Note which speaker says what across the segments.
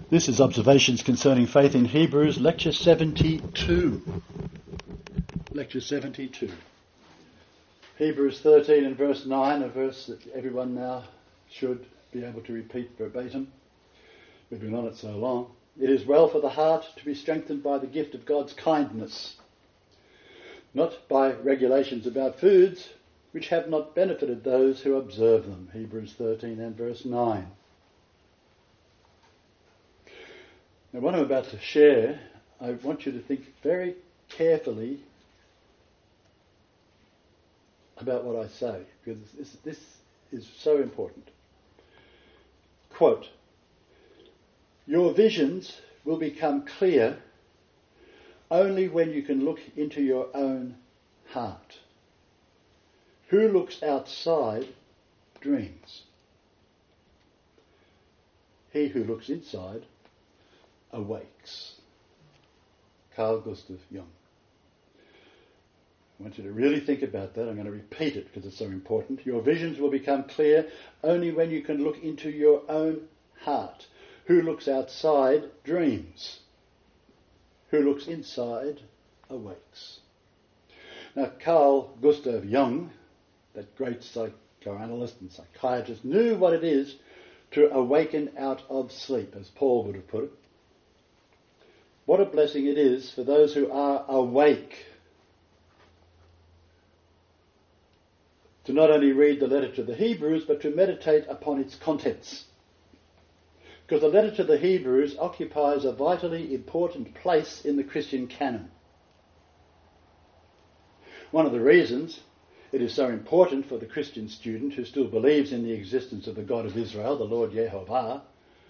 Speaker 1: This is Observations Concerning Faith in Hebrews, Lecture 72. Lecture 72. Hebrews 13 and verse 9, a verse that everyone now should be able to repeat verbatim. We've been on it so long. It is well for the heart to be strengthened by the gift of God's kindness, not by regulations about foods, which have not benefited those who observe them. Hebrews 13 and verse 9. Now, what I'm about to share, I want you to think very carefully about what I say, because this is so important. Quote, "Your visions will become clear only when you can look into your own heart. Who looks outside dreams. He who looks inside awakes." Carl Gustav Jung. I want you to really think about that. I'm going to repeat it because it's so important. Your visions will become clear only when you can look into your own heart. Who looks outside dreams. Who looks inside awakes. Now, Carl Gustav Jung, that great psychoanalyst and psychiatrist, knew what it is to awaken out of sleep, as Paul would have put it. What a blessing it is for those who are awake to not only read the letter to the Hebrews, but to meditate upon its contents. Because the letter to the Hebrews occupies a vitally important place in the Christian canon. One of the reasons it is so important for the Christian student who still believes in the existence of the God of Israel, the Lord Yehovah,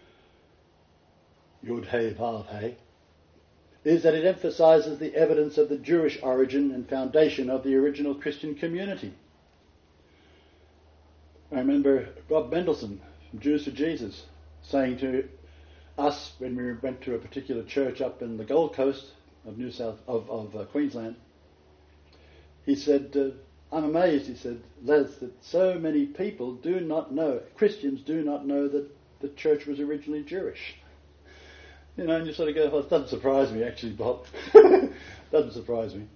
Speaker 1: Yud-He-Vav-He, is that it emphasises the evidence of the Jewish origin and foundation of the original Christian community. I remember Bob Mendelsohn from Jews for Jesus saying to us when we went to a particular church up in the Gold Coast of Queensland, he said, "I'm amazed," he said, "Les, that so many people do not know, Christians do not know that the church was originally Jewish." You know, and you sort of go, "Well, it doesn't surprise me, actually, Bob." Doesn't surprise me.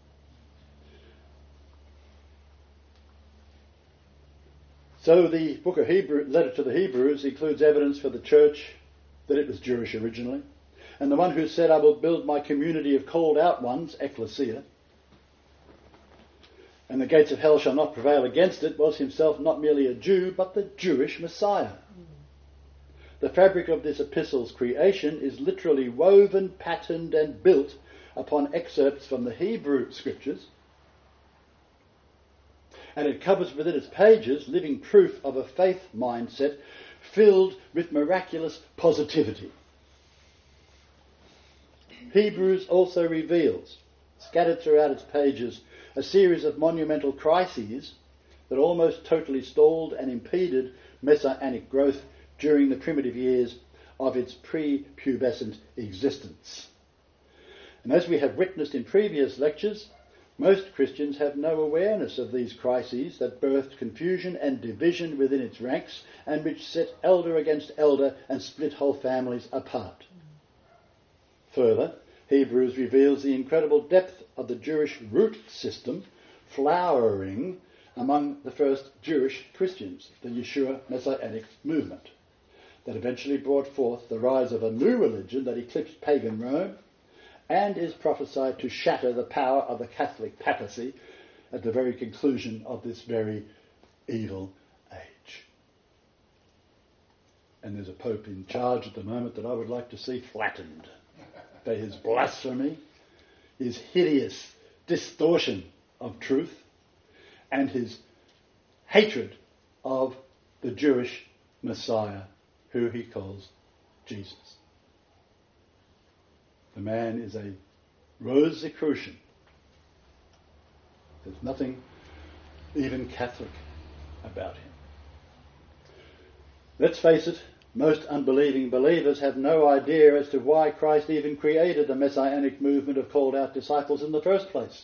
Speaker 1: So the book of letter to the Hebrews includes evidence for the church that it was Jewish originally. And the one who said, "I will build my community of called out ones," ecclesia, "and the gates of hell shall not prevail against it," was himself not merely a Jew, but the Jewish Messiah. The fabric of this epistle's creation is literally woven, patterned and built upon excerpts from the Hebrew scriptures, and it covers within its pages living proof of a faith mindset filled with miraculous positivity. Hebrews also reveals, scattered throughout its pages, a series of monumental crises that almost totally stalled and impeded messianic growth during the primitive years of its pre-pubescent existence. And as we have witnessed in previous lectures, most Christians have no awareness of these crises that birthed confusion and division within its ranks and which set elder against elder and split whole families apart. Further, Hebrews reveals the incredible depth of the Jewish root system flowering among the first Jewish Christians, the Yeshua Messianic movement, that eventually brought forth the rise of a new religion that eclipsed pagan Rome and is prophesied to shatter the power of the Catholic papacy at the very conclusion of this very evil age. And there's a pope in charge at the moment that I would like to see flattened for his blasphemy, his hideous distortion of truth, and his hatred of the Jewish Messiah, who he calls Jesus. The man is a Rosicrucian. There's nothing even Catholic about him. Let's face it, most unbelieving believers have no idea as to why Christ even created the messianic movement of called out disciples in the first place.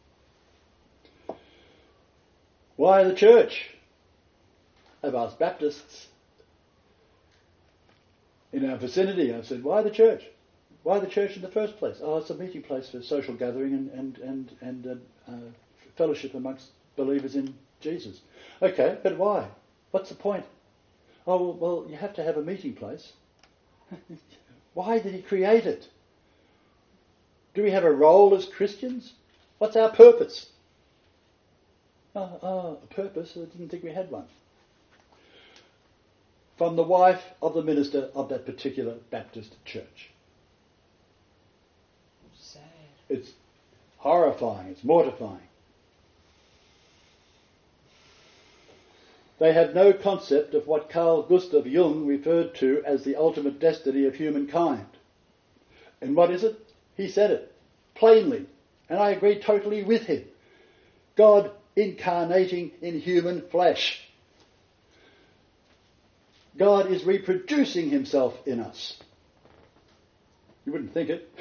Speaker 1: Why the church? Of us Baptists, in our vicinity. I said, why the church? Why the church in the first place? Oh, it's a meeting place for social gathering and fellowship amongst believers in Jesus. Okay, but why? What's the point? Oh, well, you have to have a meeting place. Why did he create it? Do we have a role as Christians? What's our purpose? A purpose? I didn't think we had one. From the wife of the minister of that particular Baptist church.
Speaker 2: Sad.
Speaker 1: It's horrifying, it's mortifying. They have no concept of what Carl Gustav Jung referred to as the ultimate destiny of humankind. And what is it? He said it plainly, and I agree totally with him. God incarnating in human flesh. God is reproducing himself in us. You wouldn't think it.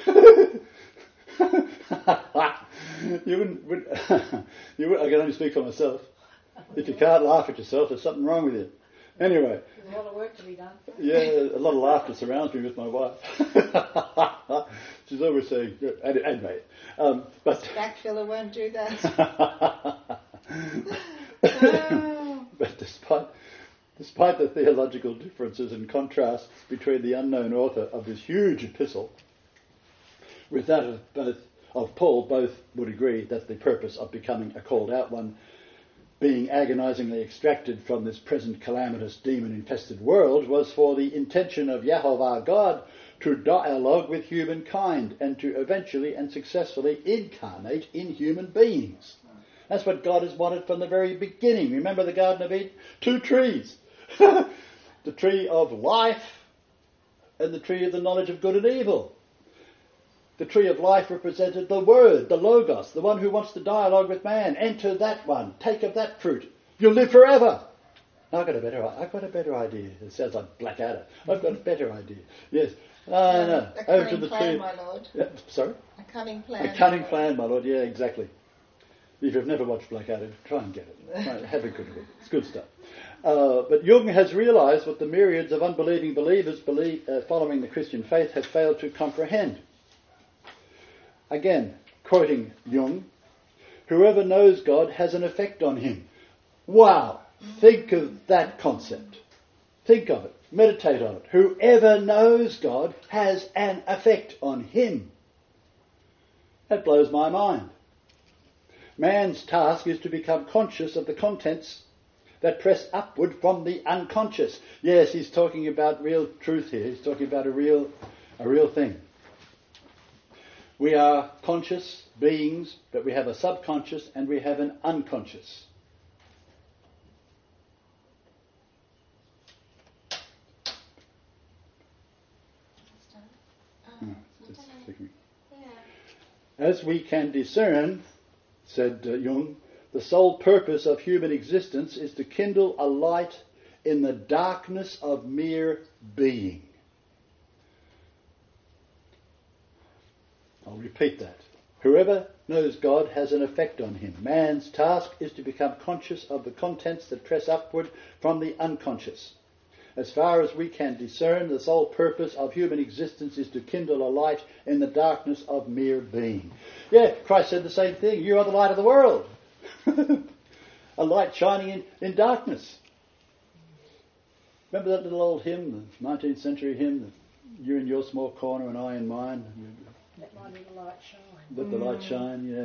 Speaker 1: You wouldn't. I can only speak for myself. If you can't laugh at yourself, there's something wrong with you. Anyway.
Speaker 2: There's a lot of work to be done.
Speaker 1: Yeah, a lot of laughter surrounds me with my wife. She's always saying, anyway. But
Speaker 2: Backfiller won't do that.
Speaker 1: But despite the theological differences and contrasts between the unknown author of this huge epistle with that of Paul, both would agree that the purpose of becoming a called out one, being agonizingly extracted from this present calamitous demon-infested world, was for the intention of Yahovah God to dialogue with humankind and to eventually and successfully incarnate in human beings. That's what God has wanted from the very beginning. Remember the Garden of Eden? 2 trees. The tree of life and the tree of the knowledge of good and evil. The tree of life represented the Word, the Logos, the one who wants to dialogue with man. Enter that one. Take of that fruit. You'll live forever. I've got a better idea. It sounds like Blackadder. I've got a better idea. Yes. No.
Speaker 2: A cunning plan, my Lord.
Speaker 1: Yeah, sorry?
Speaker 2: A cunning plan.
Speaker 1: A cunning plan, my Lord. Yeah, exactly. If you've never watched Blackadder, try and get it. Have a good look. It's good stuff. But Jung has realised what the myriads of unbelieving believers following the Christian faith have failed to comprehend. Again, quoting Jung, whoever knows God has an effect on him. Wow! Think of that concept. Think of it. Meditate on it. Whoever knows God has an effect on him. That blows my mind. Man's task is to become conscious of the contents that press upward from the unconscious. Yes, he's talking about real truth here. He's talking about a real thing. We are conscious beings, but we have a subconscious and we have an unconscious. As we can discern, said Jung, the sole purpose of human existence is to kindle a light in the darkness of mere being. I'll repeat that. Whoever knows God has an effect on him. Man's task is to become conscious of the contents that press upward from the unconscious. As far as we can discern, the sole purpose of human existence is to kindle a light in the darkness of mere being. Yeah, Christ said the same thing. You are the light of the world. A light shining in darkness. Remember that little old hymn, the 19th century hymn, you in your small corner and I in mine?
Speaker 2: Let my little light shine.
Speaker 1: Let the light shine, yeah.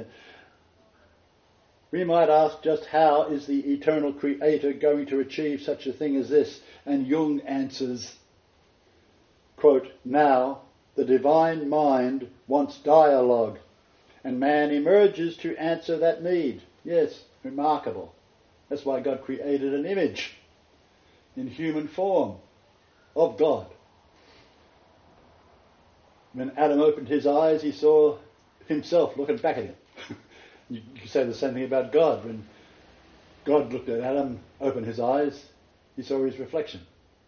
Speaker 1: We might ask, just how is the eternal Creator going to achieve such a thing as this? And Jung answers, quote, now the divine mind wants dialogue, and man emerges to answer that need. Yes, remarkable. That's why God created an image in human form of God. When Adam opened his eyes, he saw himself looking back at him. You can say the same thing about God. When God looked at Adam, opened his eyes, he saw his reflection.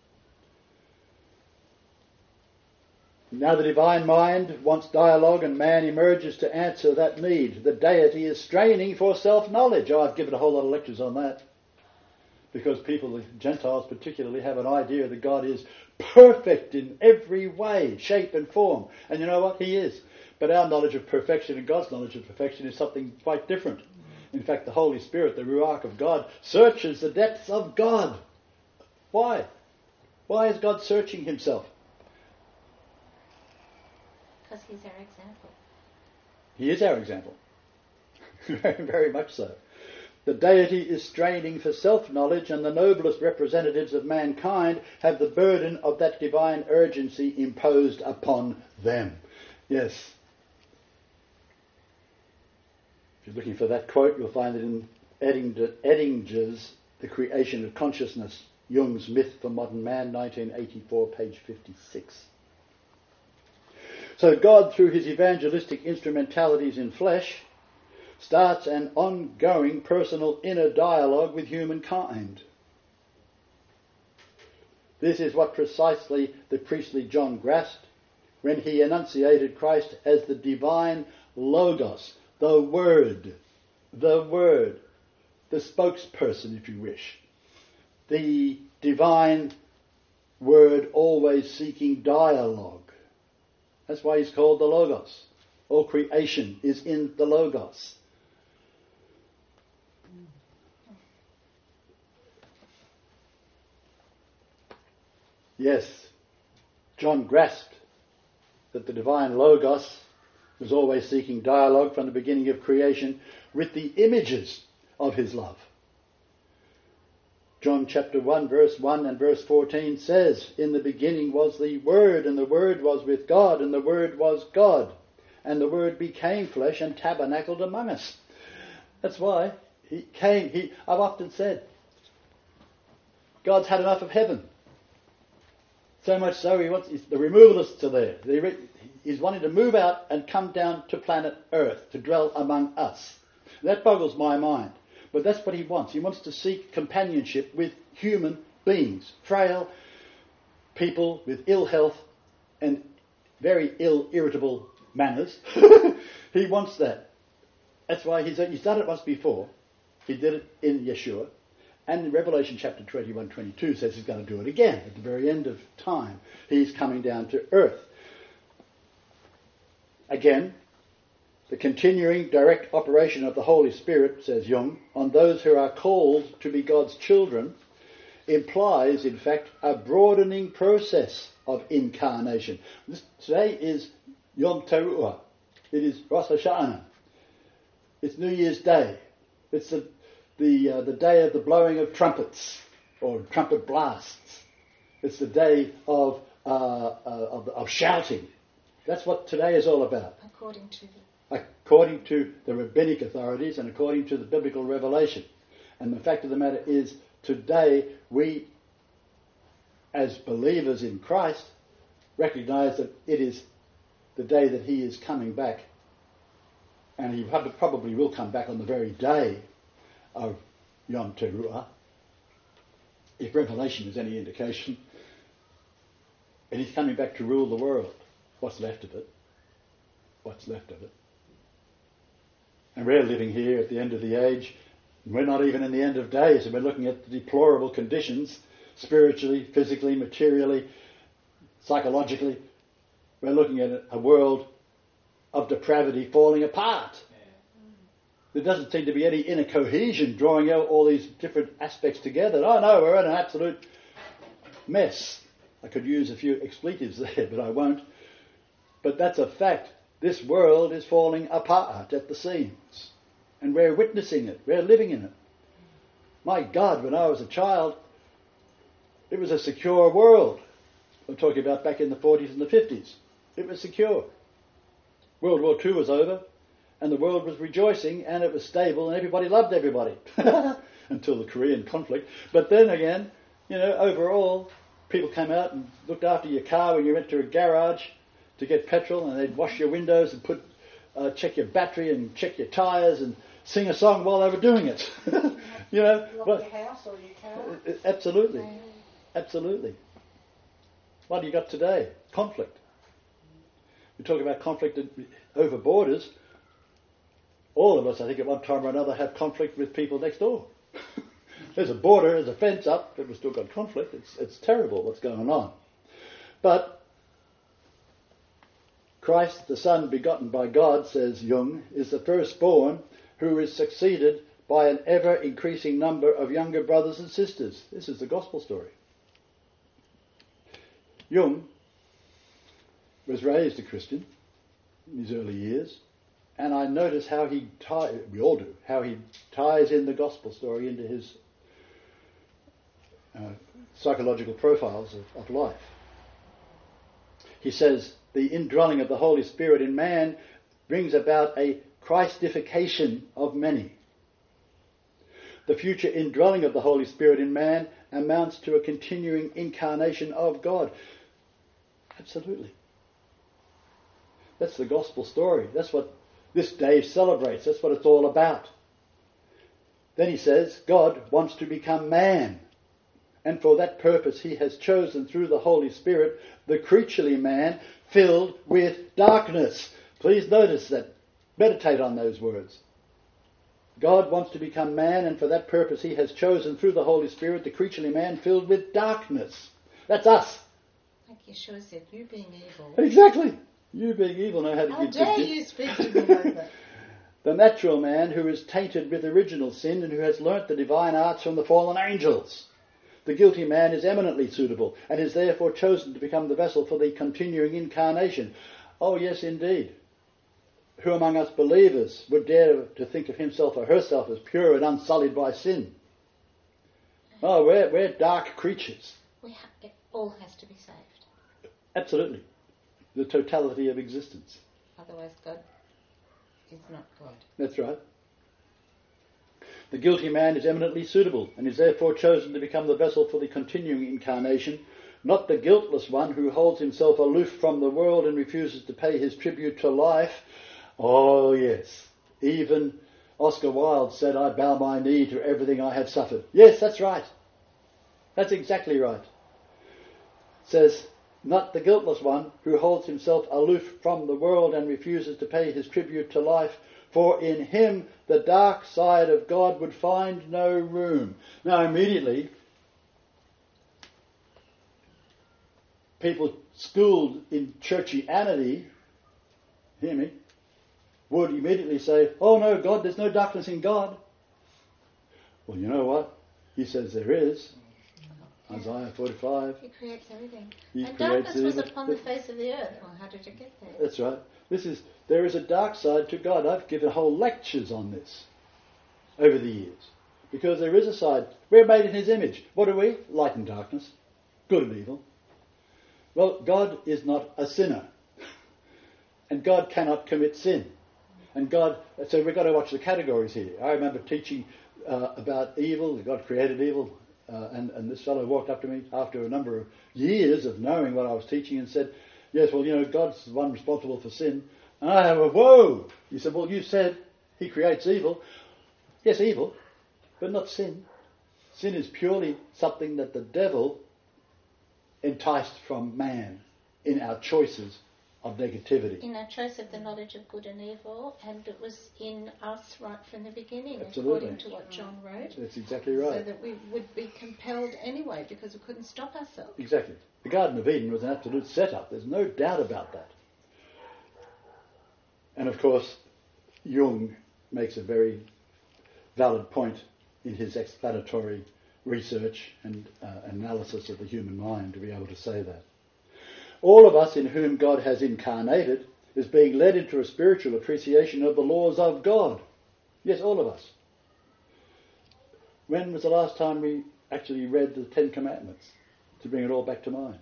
Speaker 1: Now the divine mind wants dialogue and man emerges to answer that need. The deity is straining for self-knowledge. Oh, I've given a whole lot of lectures on that. Because people, the Gentiles particularly, have an idea that God is perfect in every way, shape and form. And you know what? He is. But our knowledge of perfection and God's knowledge of perfection is something quite different. In fact, the Holy Spirit, the Ruach of God, searches the depths of God. Why? Why is God searching himself?
Speaker 2: Because he's our example.
Speaker 1: He is our example. Very, very much so. The deity is straining for self-knowledge, and the noblest representatives of mankind have the burden of that divine urgency imposed upon them. Yes. If you're looking for that quote, you'll find it in Eddinger's The Creation of Consciousness, Jung's Myth for Modern Man, 1984, page 56. So God, through his evangelistic instrumentalities in flesh, starts an ongoing personal inner dialogue with humankind. This is what precisely the priestly John grasped when he enunciated Christ as the divine Logos, the Word, the spokesperson, if you wish, the divine Word always seeking dialogue. That's why he's called the Logos. All creation is in the Logos. Yes, John grasped that the divine Logos was always seeking dialogue from the beginning of creation with the images of his love. John chapter 1 verse 1 and verse 14 says, "In the beginning was the Word, and the Word was with God, and the Word was God. And the Word became flesh and tabernacled among us." That's why he came. I've often said, God's had enough of heaven. So much so, the removalists are there. He's wanting to move out and come down to planet Earth to dwell among us. That boggles my mind. But that's what he wants. He wants to seek companionship with human beings, frail people with ill health and very irritable manners. He wants that. That's why he's done it once before. He did it in Yeshua. And in Revelation chapter 21-22 says he's going to do it again at the very end of time. He's coming down to earth. Again, the continuing direct operation of the Holy Spirit, says Jung, on those who are called to be God's children implies, in fact, a broadening process of incarnation. Today is Yom Teruah. It is Rosh Hashanah. It's New Year's Day. It's the day of the blowing of trumpets, or trumpet blasts. It's the day of shouting. That's what today is all about. According to the rabbinic authorities and according to the biblical revelation. And the fact of the matter is, today we, as believers in Christ, recognize that it is the day that he is coming back. And he probably will come back on the very day of Yom Teruah, if Revelation is any indication. And he's coming back to rule the world. What's left of it? What's left of it? And we're living here at the end of the age. We're not even in the end of days, and we're looking at the deplorable conditions, spiritually, physically, materially, psychologically. We're looking at a world of depravity falling apart. There doesn't seem to be any inner cohesion drawing out all these different aspects together. Oh no, we're in an absolute mess. I could use a few expletives there, but I won't. But that's a fact. This world is falling apart at the seams. And we're witnessing it. We're living in it. My God, when I was a child, it was a secure world. I'm talking about back in the 40s and the 50s. It was secure. World War II was over, and the world was rejoicing, and it was stable, and everybody loved everybody. Until the Korean conflict. But then again, overall, people came out and looked after your car when you went to a garage to get petrol, and they'd wash your windows and check your battery and check your tyres and sing a song while they were doing it.
Speaker 2: Lock your house or your car.
Speaker 1: Absolutely. Absolutely. What do you got today? Conflict. We talk about conflict over borders. All of us, I think, at one time or another have conflict with people next door. There's a border, there's a fence up, but we've still got conflict. It's terrible what's going on. But Christ, the Son begotten by God, says Jung, is the firstborn who is succeeded by an ever-increasing number of younger brothers and sisters. This is the gospel story. Jung was raised a Christian in his early years, and I notice how he ties in the gospel story into his psychological profiles of life. He says, the indwelling of the Holy Spirit in man brings about a Christification of many. The future indwelling of the Holy Spirit in man amounts to a continuing incarnation of God. Absolutely. That's the gospel story. That's what this day celebrates. That's what it's all about. Then he says, God wants to become man. And for that purpose he has chosen through the Holy Spirit the creaturely man filled with darkness. Please notice that. Meditate on those words. God wants to become man, and for that purpose he has chosen through the Holy Spirit the creaturely man filled with darkness. That's us.
Speaker 2: Like Yeshua said, you being evil.
Speaker 1: Exactly. You being evil know how to
Speaker 2: How
Speaker 1: give
Speaker 2: dare you speak to me like that?
Speaker 1: The natural man who is tainted with original sin and who has learnt the divine arts from the fallen angels. The guilty man is eminently suitable and is therefore chosen to become the vessel for the continuing incarnation. Oh yes, indeed. Who among us believers would dare to think of himself or herself as pure and unsullied by sin? Oh, we're dark creatures.
Speaker 2: It all has to be saved.
Speaker 1: Absolutely. The totality of existence.
Speaker 2: Otherwise God is not God.
Speaker 1: That's right. The guilty man is eminently suitable and is therefore chosen to become the vessel for the continuing incarnation, not the guiltless one who holds himself aloof from the world and refuses to pay his tribute to life. Oh yes, even Oscar Wilde said, I bow my knee to everything I have suffered. Yes, that's right. That's exactly right. It says, not the guiltless one who holds himself aloof from the world and refuses to pay his tribute to life, for in him the dark side of God would find no room. Now immediately, people schooled in churchianity, hear me, would immediately say, oh no, God, there's no darkness in God. Well, you know what? He says there is. Isaiah 45.
Speaker 2: He creates everything.
Speaker 1: He
Speaker 2: and
Speaker 1: creates
Speaker 2: darkness was
Speaker 1: evil.
Speaker 2: upon the face of the earth. Well, how did it get there?
Speaker 1: That's right. There is a dark side to God. I've given whole lectures on this over the years. Because there is a side. We're made in his image. What are we? Light and darkness. Good and evil. Well, God is not a sinner. And God cannot commit sin. And so we've got to watch the categories here. I remember teaching about evil. God created evil. And this fellow walked up to me after a number of years of knowing what I was teaching and said, yes, well, God's the one responsible for sin. And I went, whoa! He said, well, you said he creates evil. Yes, evil, but not sin. Sin is purely something that the devil enticed from man in our choices of negativity.
Speaker 2: In our choice of the knowledge of good and evil, and it was in us right from the beginning,
Speaker 1: Absolutely.
Speaker 2: according to what John wrote.
Speaker 1: That's exactly right.
Speaker 2: So that we would be compelled anyway, because we couldn't stop ourselves.
Speaker 1: Exactly. The Garden of Eden was an absolute setup. There's no doubt about that. And of course, Jung makes a very valid point in his explanatory research and analysis of the human mind to be able to say that. All of us in whom God has incarnated is being led into a spiritual appreciation of the laws of God. Yes, all of us. When was the last time we actually read the Ten Commandments to bring it all back to mind?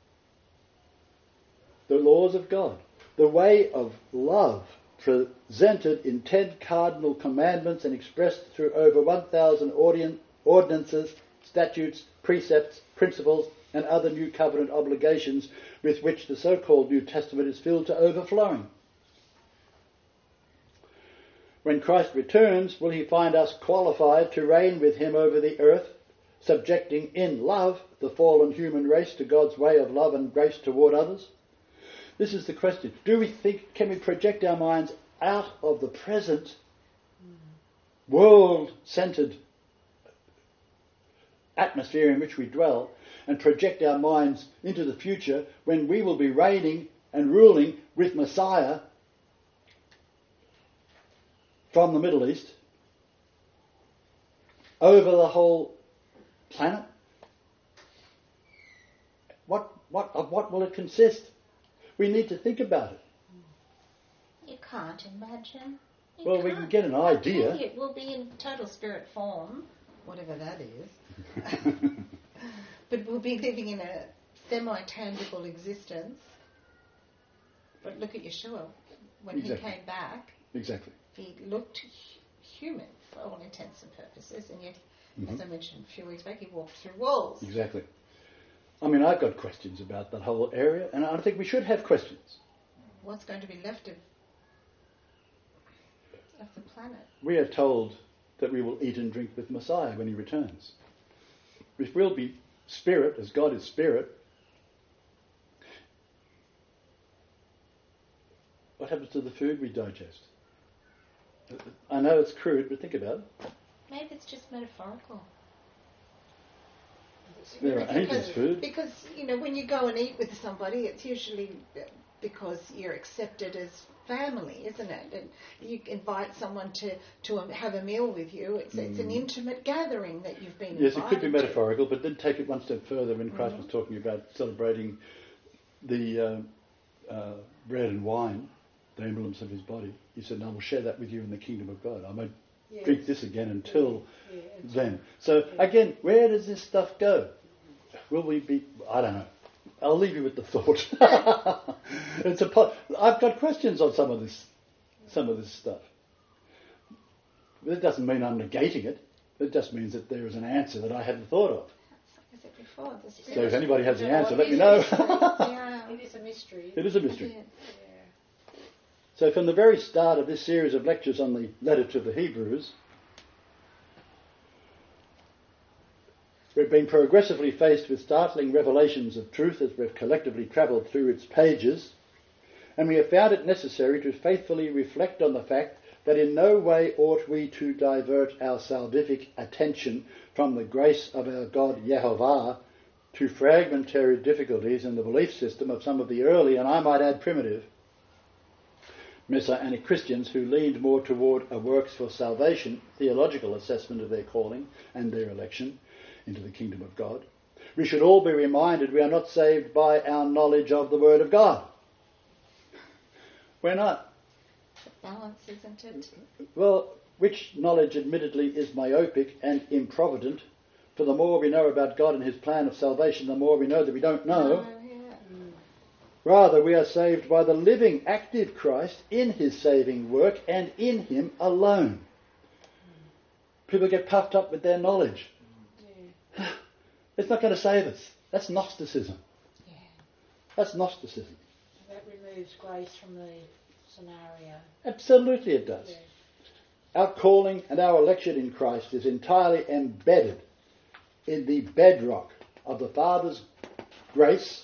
Speaker 1: The laws of God. The way of love presented in 10 cardinal commandments and expressed through over 1,000 ordinances, statutes, precepts, principles, and other new covenant obligations with which the so-called New Testament is filled to overflowing. When Christ returns, will he find us qualified to reign with him over the earth, subjecting in love the fallen human race to God's way of love and grace toward others? This is the question. Can we project our minds out of the present world-centered atmosphere in which we dwell and project our minds into the future when we will be reigning and ruling with Messiah from the Middle East over the whole planet. Of what will it consist? We need to think about it.
Speaker 2: You can't imagine.
Speaker 1: Well, we can get an idea.
Speaker 2: It will be in total spirit form.
Speaker 3: Whatever that is. But we'll be living in a semi-tangible existence. But look at Yeshua. When he came back, he looked human for all intents and purposes, and yet, as I mentioned a few weeks back, he walked through walls.
Speaker 1: Exactly. I mean, I've got questions about that whole area, and I think we should have questions.
Speaker 3: What's going to be left of the planet?
Speaker 1: We are told that we will eat and drink with Messiah when he returns. If we'll be spirit, as God is spirit, what happens to the food we digest? I know it's crude, but think about it.
Speaker 2: Maybe it's just metaphorical.
Speaker 1: There are angels' food.
Speaker 3: Because, when you go and eat with somebody, it's usually because you're accepted as family, isn't it? And you invite someone to have a meal with you. It's an intimate gathering that you've been invited to.
Speaker 1: Yes, it could be metaphorical, but then take it one step further when Christ was talking about celebrating the bread and wine, the emblems of his body. He said, I will share that with you in the kingdom of God. I won't drink this again until then. So, again, where does this stuff go? Will we be... I don't know. I'll leave you with the thought. I've got questions on some of this stuff. That doesn't mean I'm negating it. It just means that there is an answer that I hadn't thought of.
Speaker 2: Like I said before,
Speaker 1: so if anybody has the answer, let me know.
Speaker 4: It is a mystery.
Speaker 1: It is a mystery. So from the very start of this series of lectures on the letter to the Hebrews, we've been progressively faced with startling revelations of truth as we've collectively travelled through its pages, and we have found it necessary to faithfully reflect on the fact that in no way ought we to divert our salvific attention from the grace of our God Yehovah to fragmentary difficulties in the belief system of some of the early, and I might add primitive, Messianic Christians who leaned more toward a works for salvation, theological assessment of their calling and their election into the kingdom of God. We should all be reminded we are not saved by our knowledge of the Word of God. We're not.
Speaker 2: Balance, isn't it?
Speaker 1: Well, which knowledge admittedly is myopic and improvident, for the more we know about God and his plan of salvation, the more we know that we don't know. Rather, we are saved by the living, active Christ in his saving work and in him alone. People get puffed up with their knowledge. It's not going to save us. That's Gnosticism. That's Gnosticism.
Speaker 4: That removes grace from the scenario.
Speaker 1: Absolutely it does.
Speaker 4: Yeah.
Speaker 1: Our calling and our election in Christ is entirely embedded in the bedrock of the Father's grace,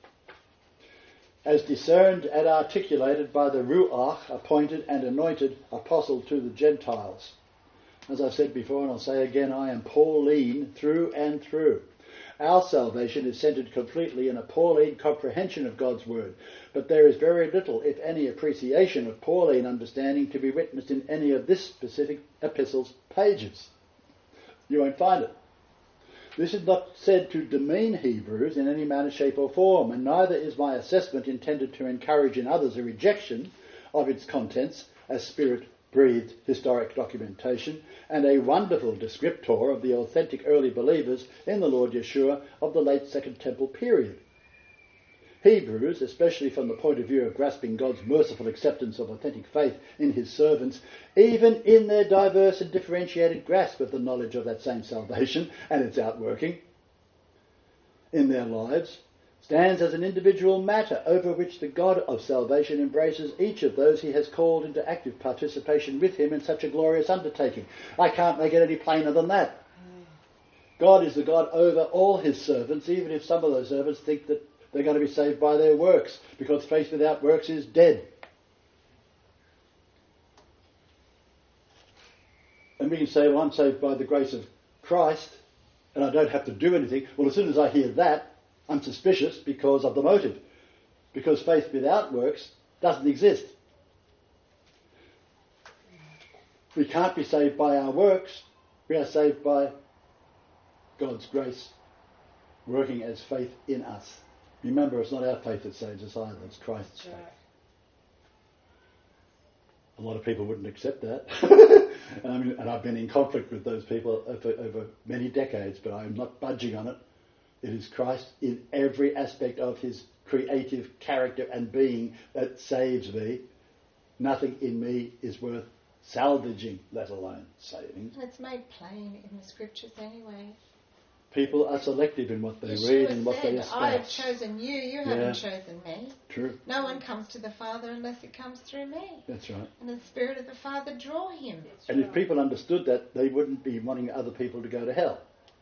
Speaker 1: as discerned and articulated by the Ruach, appointed and anointed apostle to the Gentiles. As I've said before, and I'll say again, I am Pauline through and through. Our salvation is centred completely in a Pauline comprehension of God's word, but there is very little, if any, appreciation of Pauline understanding to be witnessed in any of this specific epistle's pages. You won't find it. This is not said to demean Hebrews in any manner, shape or form, and neither is my assessment intended to encourage in others a rejection of its contents as Spirit-breathed historic documentation and a wonderful descriptor of the authentic early believers in the Lord Yeshua of the late Second Temple period. Hebrews, especially from the point of view of grasping God's merciful acceptance of authentic faith in his servants, even in their diverse and differentiated grasp of the knowledge of that same salvation and its outworking in their lives, stands as an individual matter over which the God of salvation embraces each of those he has called into active participation with him in such a glorious undertaking. I can't make it any plainer than that. God is the God over all his servants, even if some of those servants think that they're going to be saved by their works, because faith without works is dead. And we can say, well, I'm saved by the grace of Christ. and I don't have to do anything. Well, as soon as I hear that, I'm suspicious because of the motive. Because faith without works doesn't exist. We can't be saved by our works. We are saved by God's grace working as faith in us. Remember, it's not our faith that saves us either, it's Christ's faith. A lot of people wouldn't accept that. and I've been in conflict with those people over many decades, but I'm not budging on it. It is Christ in every aspect of his creative character and being that saves me. Nothing in me is worth salvaging, let alone saving.
Speaker 3: And it's made plain in the scriptures anyway.
Speaker 1: People are selective in what they read and what they espouse.
Speaker 3: I have chosen you, you haven't chosen me.
Speaker 1: True.
Speaker 3: No one comes to the Father unless it comes through me.
Speaker 1: That's right.
Speaker 3: And the Spirit of the Father draw him.
Speaker 1: And if people understood that, they wouldn't be wanting other people to go to hell.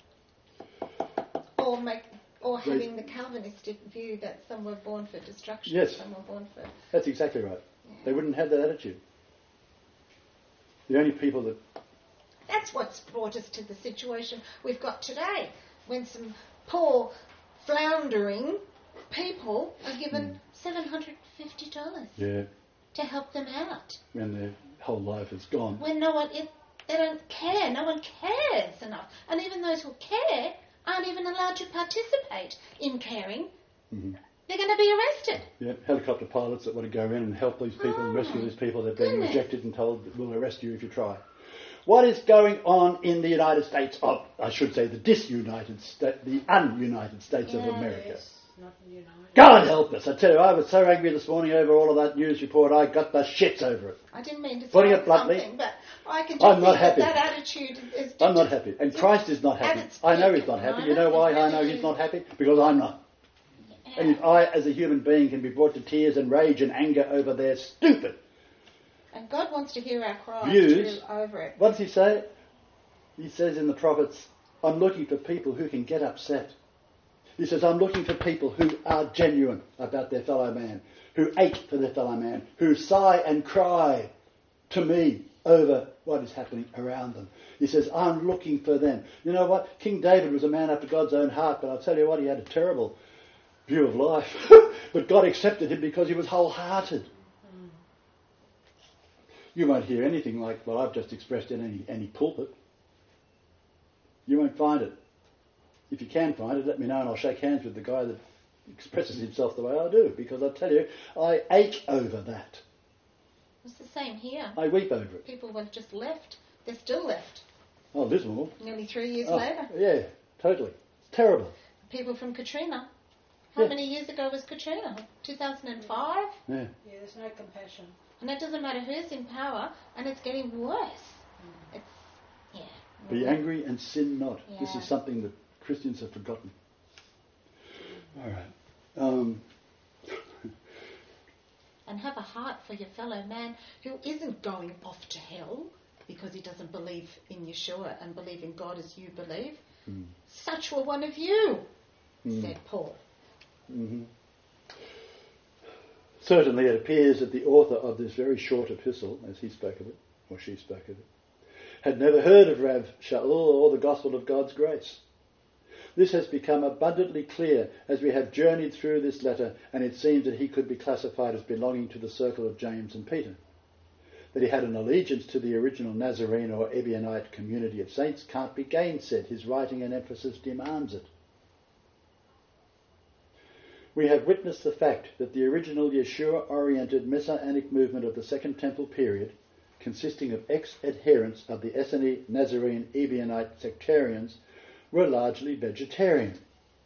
Speaker 3: Or having the Calvinistic view that some were born for destruction,
Speaker 1: yes.
Speaker 3: some were born for...
Speaker 1: That's exactly right. Yeah. They wouldn't have that attitude. The only people that...
Speaker 3: That's what's brought us to the situation we've got today, when some poor, floundering people are given $750 to help them out.
Speaker 1: When their whole life is gone.
Speaker 3: When they don't care, no one cares enough. And even those who care aren't even allowed to participate in caring.
Speaker 1: Mm-hmm.
Speaker 3: They're going to be arrested.
Speaker 1: Yeah, helicopter pilots that want to go in and help these people and rescue these people. They're being rejected and told that we'll arrest you if you try. What is going on in the United States of, I should say, the ununited States of America?
Speaker 4: Yes, not united.
Speaker 1: God help us. I tell you, I was so angry this morning over all of that news report, I got the shits over it.
Speaker 3: I didn't mean to
Speaker 1: Putting
Speaker 3: say
Speaker 1: it bluntly,
Speaker 3: something, but I can just
Speaker 1: I'm not
Speaker 3: think
Speaker 1: happy.
Speaker 3: that attitude is...
Speaker 1: I'm not happy. And Christ is not happy. I know he's not happy. You know why I know he's not happy? Because I'm not. Yeah. And if I, as a human being, can be brought to tears and rage and anger over their stupid...
Speaker 3: And God wants to hear our cries
Speaker 1: views,
Speaker 3: over it.
Speaker 1: What does he say? He says in the prophets, I'm looking for people who can get upset. He says, I'm looking for people who are genuine about their fellow man, who ache for their fellow man, who sigh and cry to me over what is happening around them. He says, I'm looking for them. You know what? King David was a man after God's own heart, but I'll tell you what, he had a terrible view of life. But God accepted him because he was wholehearted. You won't hear anything like what I've just expressed in any pulpit. You won't find it. If you can find it, let me know and I'll shake hands with the guy that expresses himself the way I do, because I tell you, I ache over that.
Speaker 3: It's the same here.
Speaker 1: I weep over it.
Speaker 3: People have just left. They're still left.
Speaker 1: Oh, dismal.
Speaker 3: Nearly 3 years later.
Speaker 1: Yeah, totally. It's terrible.
Speaker 3: People from Katrina. How many years ago was Katrina? 2005?
Speaker 1: Yeah.
Speaker 4: Yeah, there's no compassion.
Speaker 3: And it doesn't matter who's in power, and it's getting worse. It's,
Speaker 1: Be angry and sin not.
Speaker 3: Yeah.
Speaker 1: This is something that Christians have forgotten. All right.
Speaker 3: And have a heart for your fellow man who isn't going off to hell because he doesn't believe in Yeshua and believe in God as you believe. Such were one of you, said Paul.
Speaker 1: Mm-hmm. Certainly it appears that the author of this very short epistle, as he spoke of it, or she spoke of it, had never heard of Rav Shaul or the gospel of God's grace. This has become abundantly clear as we have journeyed through this letter, and it seems that he could be classified as belonging to the circle of James and Peter. That he had an allegiance to the original Nazarene or Ebionite community of saints can't be gainsaid. His writing and emphasis demands it. We have witnessed the fact that the original Yeshua-oriented Messianic movement of the Second Temple period, consisting of ex-adherents of the Essene, Nazarene, Ebionite sectarians, were largely vegetarian.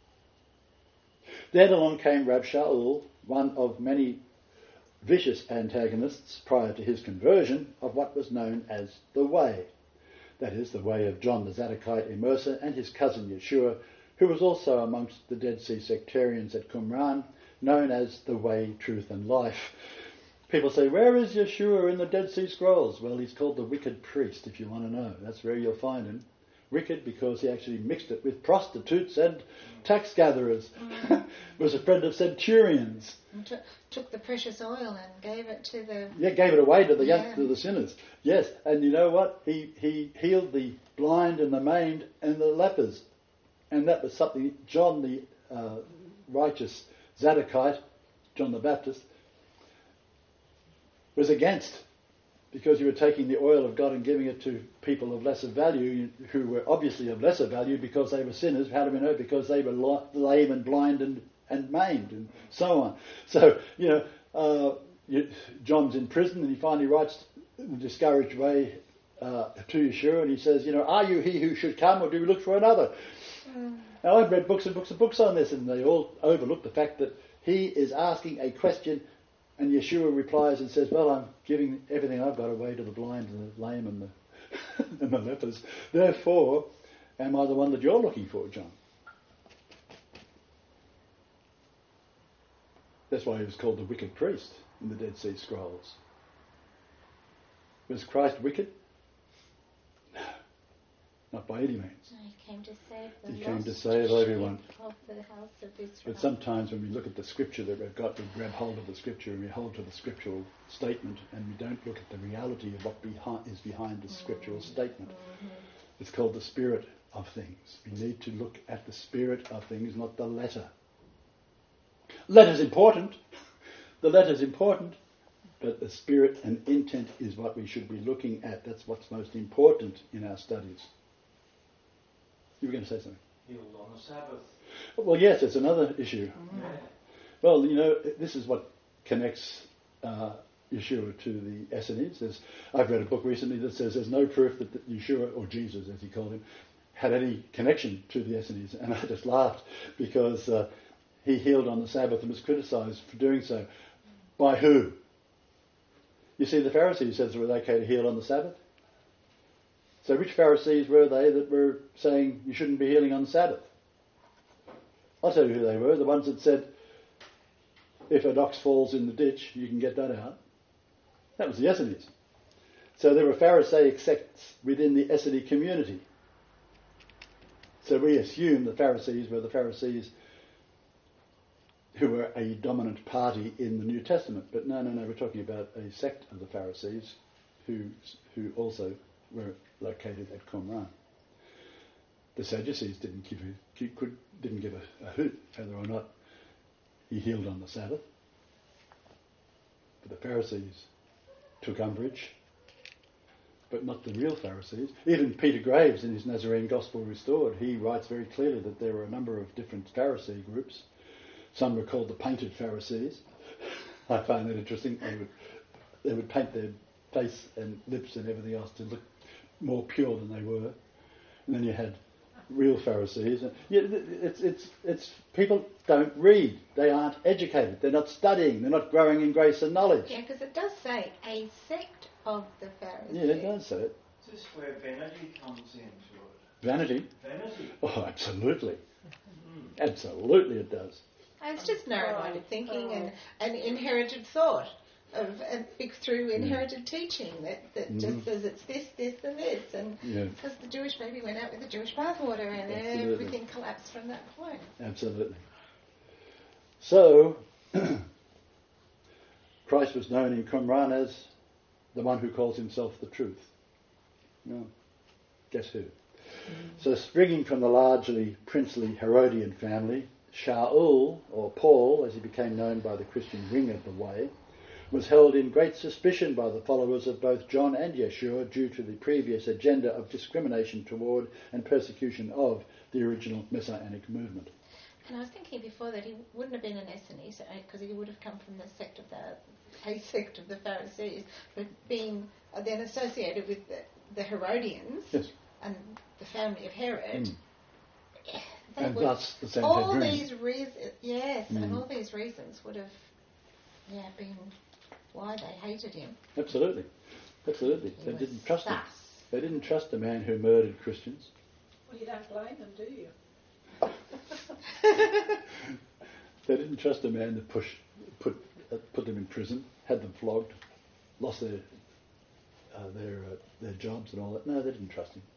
Speaker 1: Then along came Rav Shaul, one of many vicious antagonists prior to his conversion of what was known as the Way. That is, the way of John the Zadockite Immerser and his cousin Yeshua, who was also amongst the Dead Sea sectarians at Qumran, known as the Way, Truth and Life. People say, where is Yeshua in the Dead Sea Scrolls? Well, he's called the Wicked Priest, if you want to know. That's where you'll find him. Wicked because he actually mixed it with prostitutes and tax gatherers. Was a friend of centurions.
Speaker 3: And took the precious oil and gave it to the...
Speaker 1: Yeah, gave it away to the sinners. Yes, and you know what? He healed the blind and the maimed and the lepers. And that was something John the righteous Zadokite, John the Baptist, was against, because you were taking the oil of God and giving it to people of lesser value, who were obviously of lesser value because they were sinners. How do we know? Because they were lame and blind and maimed and so on. So, John's in prison and he finally writes in a discouraged way to Yeshua, and he says, are you he who should come, or do we look for another? Now, I've read books and books and books on this, and they all overlook the fact that he is asking a question, and Yeshua replies and says, well, I'm giving everything I've got away to the blind and the lame and the, and the lepers. Therefore, am I the one that you're looking for, John? That's why he was called the wicked priest in the Dead Sea Scrolls. Was Christ wicked? No, not by any means.
Speaker 2: No, he came to save the
Speaker 1: He came to
Speaker 2: lost
Speaker 1: save everyone.
Speaker 2: sheep of the house of Israel.
Speaker 1: But sometimes when we look at the scripture that we've got, we grab hold of the scripture and we hold to the scriptural statement, and we don't look at the reality of what is behind the scriptural statement. It's called the spirit of things. We need to look at the spirit of things, not the letter. Letter's important. The letter's important, but the spirit and intent is what we should be looking at. That's what's most important in our studies. You were going to say something?
Speaker 5: Healed on the Sabbath.
Speaker 1: Well, yes, it's another issue.
Speaker 5: Yeah.
Speaker 1: Well, this is what connects Yeshua to the Essenes. I've read a book recently that says there's no proof that Yeshua, or Jesus as he called him, had any connection to the Essenes. And I just laughed because he healed on the Sabbath and was criticised for doing so. By who? You see, the Pharisees said it was okay to heal on the Sabbath. So which Pharisees were they that were saying you shouldn't be healing on the Sabbath? I'll tell you who they were. The ones that said if an ox falls in the ditch, you can get that out. That was the Essenes. So there were Pharisaic sects within the Essene community. So we assume the Pharisees were the Pharisees who were a dominant party in the New Testament. But no, we're talking about a sect of the Pharisees who also were located at Qumran. The Sadducees didn't give a hoot whether or not he healed on the Sabbath. But the Pharisees took umbrage, but not the real Pharisees. Even Peter Graves, in his Nazarene Gospel Restored, he writes very clearly that there were a number of different Pharisee groups. Some were called the painted Pharisees. I find that interesting. They would paint their face and lips and everything else to look more pure than they were. And then you had real Pharisees. It's people don't read. They aren't educated. They're not studying. They're not growing in grace and knowledge.
Speaker 3: Yeah, because it does say a sect of the Pharisees.
Speaker 1: Yeah, it does say it.
Speaker 5: Is this where vanity comes into it?
Speaker 1: Vanity?
Speaker 5: Vanity.
Speaker 1: Oh, absolutely. Absolutely it does.
Speaker 3: And it's just narrow-minded thinking and inherited thought through inherited teaching that just says it's this, and this. And because the Jewish baby went out with the Jewish bathwater and everything collapsed from that point.
Speaker 1: Absolutely. So, Christ was known in Qumran as the one who calls himself the truth. No. Guess who? So, springing from the largely princely Herodian family, Shaul, or Paul, as he became known by the Christian wing of the way, was held in great suspicion by the followers of both John and Yeshua due to the previous agenda of discrimination toward and persecution of the original Messianic movement.
Speaker 2: And I was thinking before that he wouldn't have been an Essene, because he would have come from a sect of the Pharisees, but being then associated with the Herodians and the family of Herod.
Speaker 1: And thus the same
Speaker 3: all
Speaker 1: dream.
Speaker 3: these reasons, and all these reasons would have been why they hated him.
Speaker 1: Absolutely. They didn't trust him. They didn't trust a man who murdered Christians.
Speaker 4: Well, you don't blame them, do you?
Speaker 1: They didn't trust a man that put them in prison, had them flogged, lost their jobs and all that. No, they didn't trust him.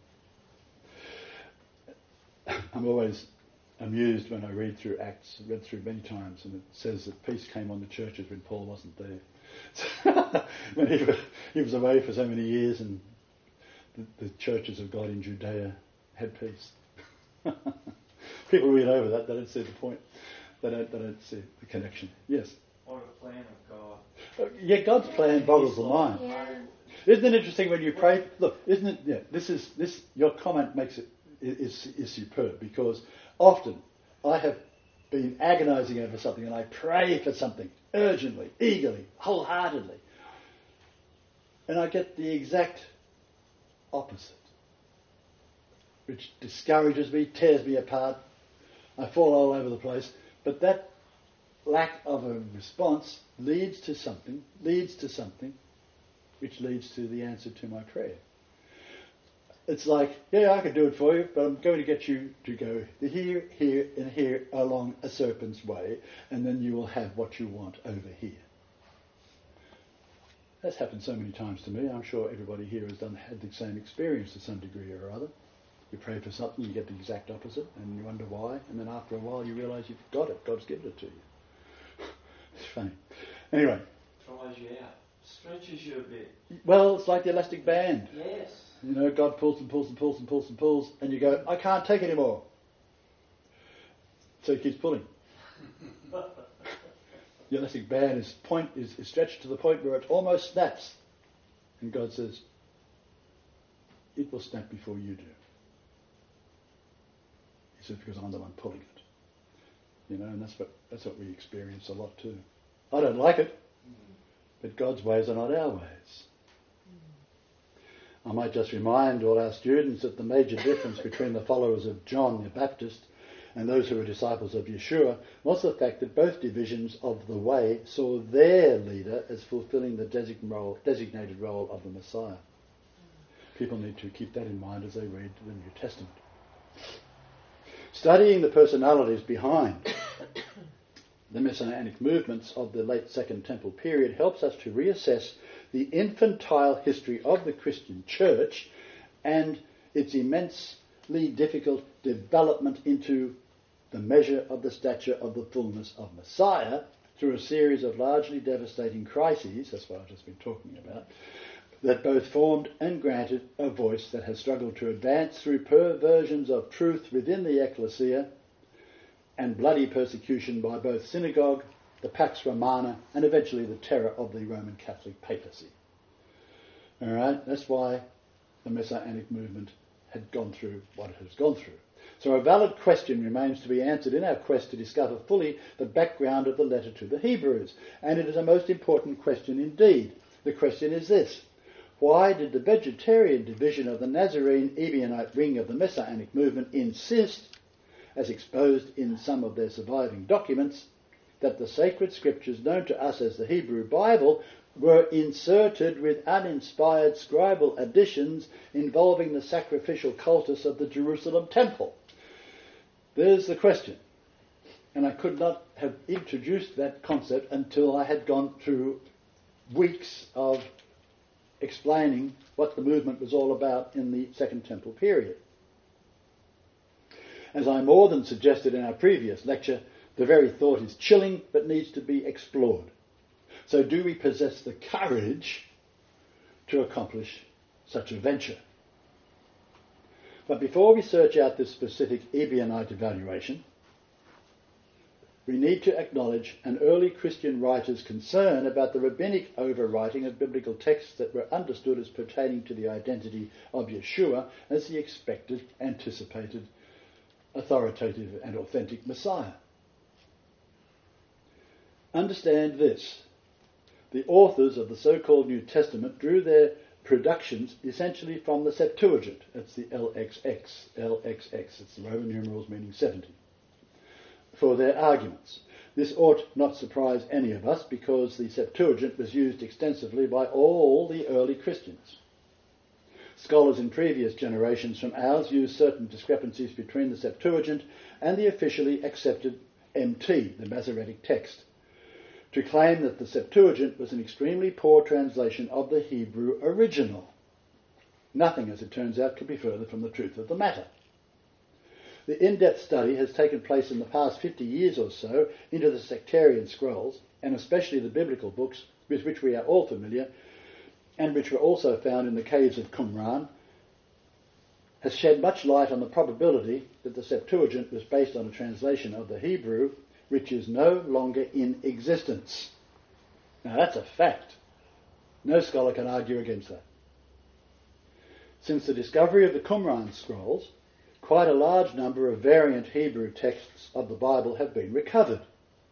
Speaker 1: I'm always amused when I read through Acts, read through many times, and it says that peace came on the churches when Paul wasn't there. When he was away for so many years, and the churches of God in Judea had peace. People read over that, they don't see the point. They don't see the connection. Yes?
Speaker 5: What a plan of God.
Speaker 1: Yeah, God's plan boggles the mind.
Speaker 2: Yeah.
Speaker 1: Isn't it interesting when you pray? Look, isn't it? Yeah, this. Your comment makes it is superb, because often I have been agonising over something and I pray for something urgently, eagerly, wholeheartedly, and I get the exact opposite, which discourages me, tears me apart. I fall all over the place. But that lack of a response leads to something, which leads to the answer to my prayer. It's like, yeah, I could do it for you, but I'm going to get you to go here, here, and here along a serpent's way, and then you will have what you want over here. That's happened so many times to me. I'm sure everybody here has had the same experience to some degree or other. You pray for something, you get the exact opposite, and you wonder why, and then after a while you realise you've got it. God's given it to you. It's funny. Anyway.
Speaker 5: Tries you out. Stretches you a bit.
Speaker 1: Well, it's like the elastic band.
Speaker 5: Yes.
Speaker 1: You know, God pulls and pulls and pulls and pulls and pulls, and you go, I can't take any more. So he keeps pulling. The elastic band is stretched to the point where it almost snaps. And God says, it will snap before you do. He says, because I'm the one pulling it. You know, and that's what we experience a lot too. I don't like it, but God's ways are not our ways. I might just remind all our students that the major difference between the followers of John the Baptist and those who were disciples of Yeshua was the fact that both divisions of the way saw their leader as fulfilling the designated role of the Messiah. People need to keep that in mind as they read the New Testament. Studying the personalities behind the Messianic movements of the late Second Temple period helps us to reassess the infantile history of the Christian Church and its immensely difficult development into the measure of the stature of the fullness of Messiah through a series of largely devastating crises, that's what I've just been talking about, that both formed and granted a voice that has struggled to advance through perversions of truth within the ecclesia and bloody persecution by both synagogue, the Pax Romana, and eventually the terror of the Roman Catholic papacy. All right, that's why the Messianic movement had gone through what it has gone through. So a valid question remains to be answered in our quest to discover fully the background of the letter to the Hebrews, and it is a most important question indeed. The question is this: why did the vegetarian division of the Nazarene Ebionite wing of the Messianic movement insist, as exposed in some of their surviving documents, that the sacred scriptures known to us as the Hebrew Bible were inserted with uninspired scribal additions involving the sacrificial cultus of the Jerusalem temple? There's the question. And I could not have introduced that concept until I had gone through weeks of explaining what the movement was all about in the Second Temple period. As I more than suggested in our previous lecture, the very thought is chilling but needs to be explored. So do we possess the courage to accomplish such a venture? But before we search out this specific Ebionite evaluation, we need to acknowledge an early Christian writer's concern about the rabbinic overwriting of biblical texts that were understood as pertaining to the identity of Yeshua as the expected, anticipated, authoritative and authentic Messiah. Understand this: the authors of the so-called New Testament drew their productions essentially from the Septuagint. That's the LXX. It's the Roman numerals meaning 70. For their arguments. This ought not surprise any of us because the Septuagint was used extensively by all the early Christians. Scholars in previous generations from ours used certain discrepancies between the Septuagint and the officially accepted MT, the Masoretic text, to claim that the Septuagint was an extremely poor translation of the Hebrew original. Nothing, as it turns out, could be further from the truth of the matter. The in-depth study has taken place in the past 50 years or so into the sectarian scrolls, and especially the biblical books with which we are all familiar, and which were also found in the caves of Qumran, has shed much light on the probability that the Septuagint was based on a translation of the Hebrew which is no longer in existence. Now that's a fact. No scholar can argue against that. Since the discovery of the Qumran scrolls, quite a large number of variant Hebrew texts of the Bible have been recovered.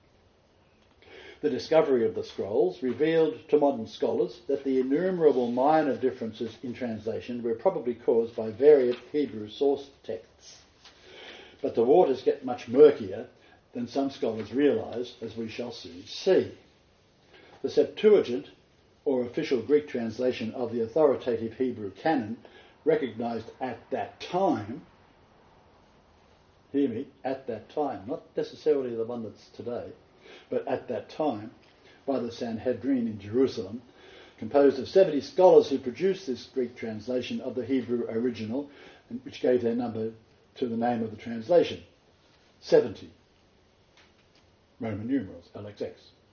Speaker 1: The discovery of the scrolls revealed to modern scholars that the innumerable minor differences in translation were probably caused by variant Hebrew source texts. But the waters get much murkier than some scholars realise, as we shall soon see. The Septuagint, or official Greek translation of the authoritative Hebrew canon, recognised at that time, hear me, at that time, not necessarily the one that's today, but at that time, by the Sanhedrin in Jerusalem, composed of 70 scholars who produced this Greek translation of the Hebrew original, which gave their number to the name of the translation. 70. Roman numerals, LXX.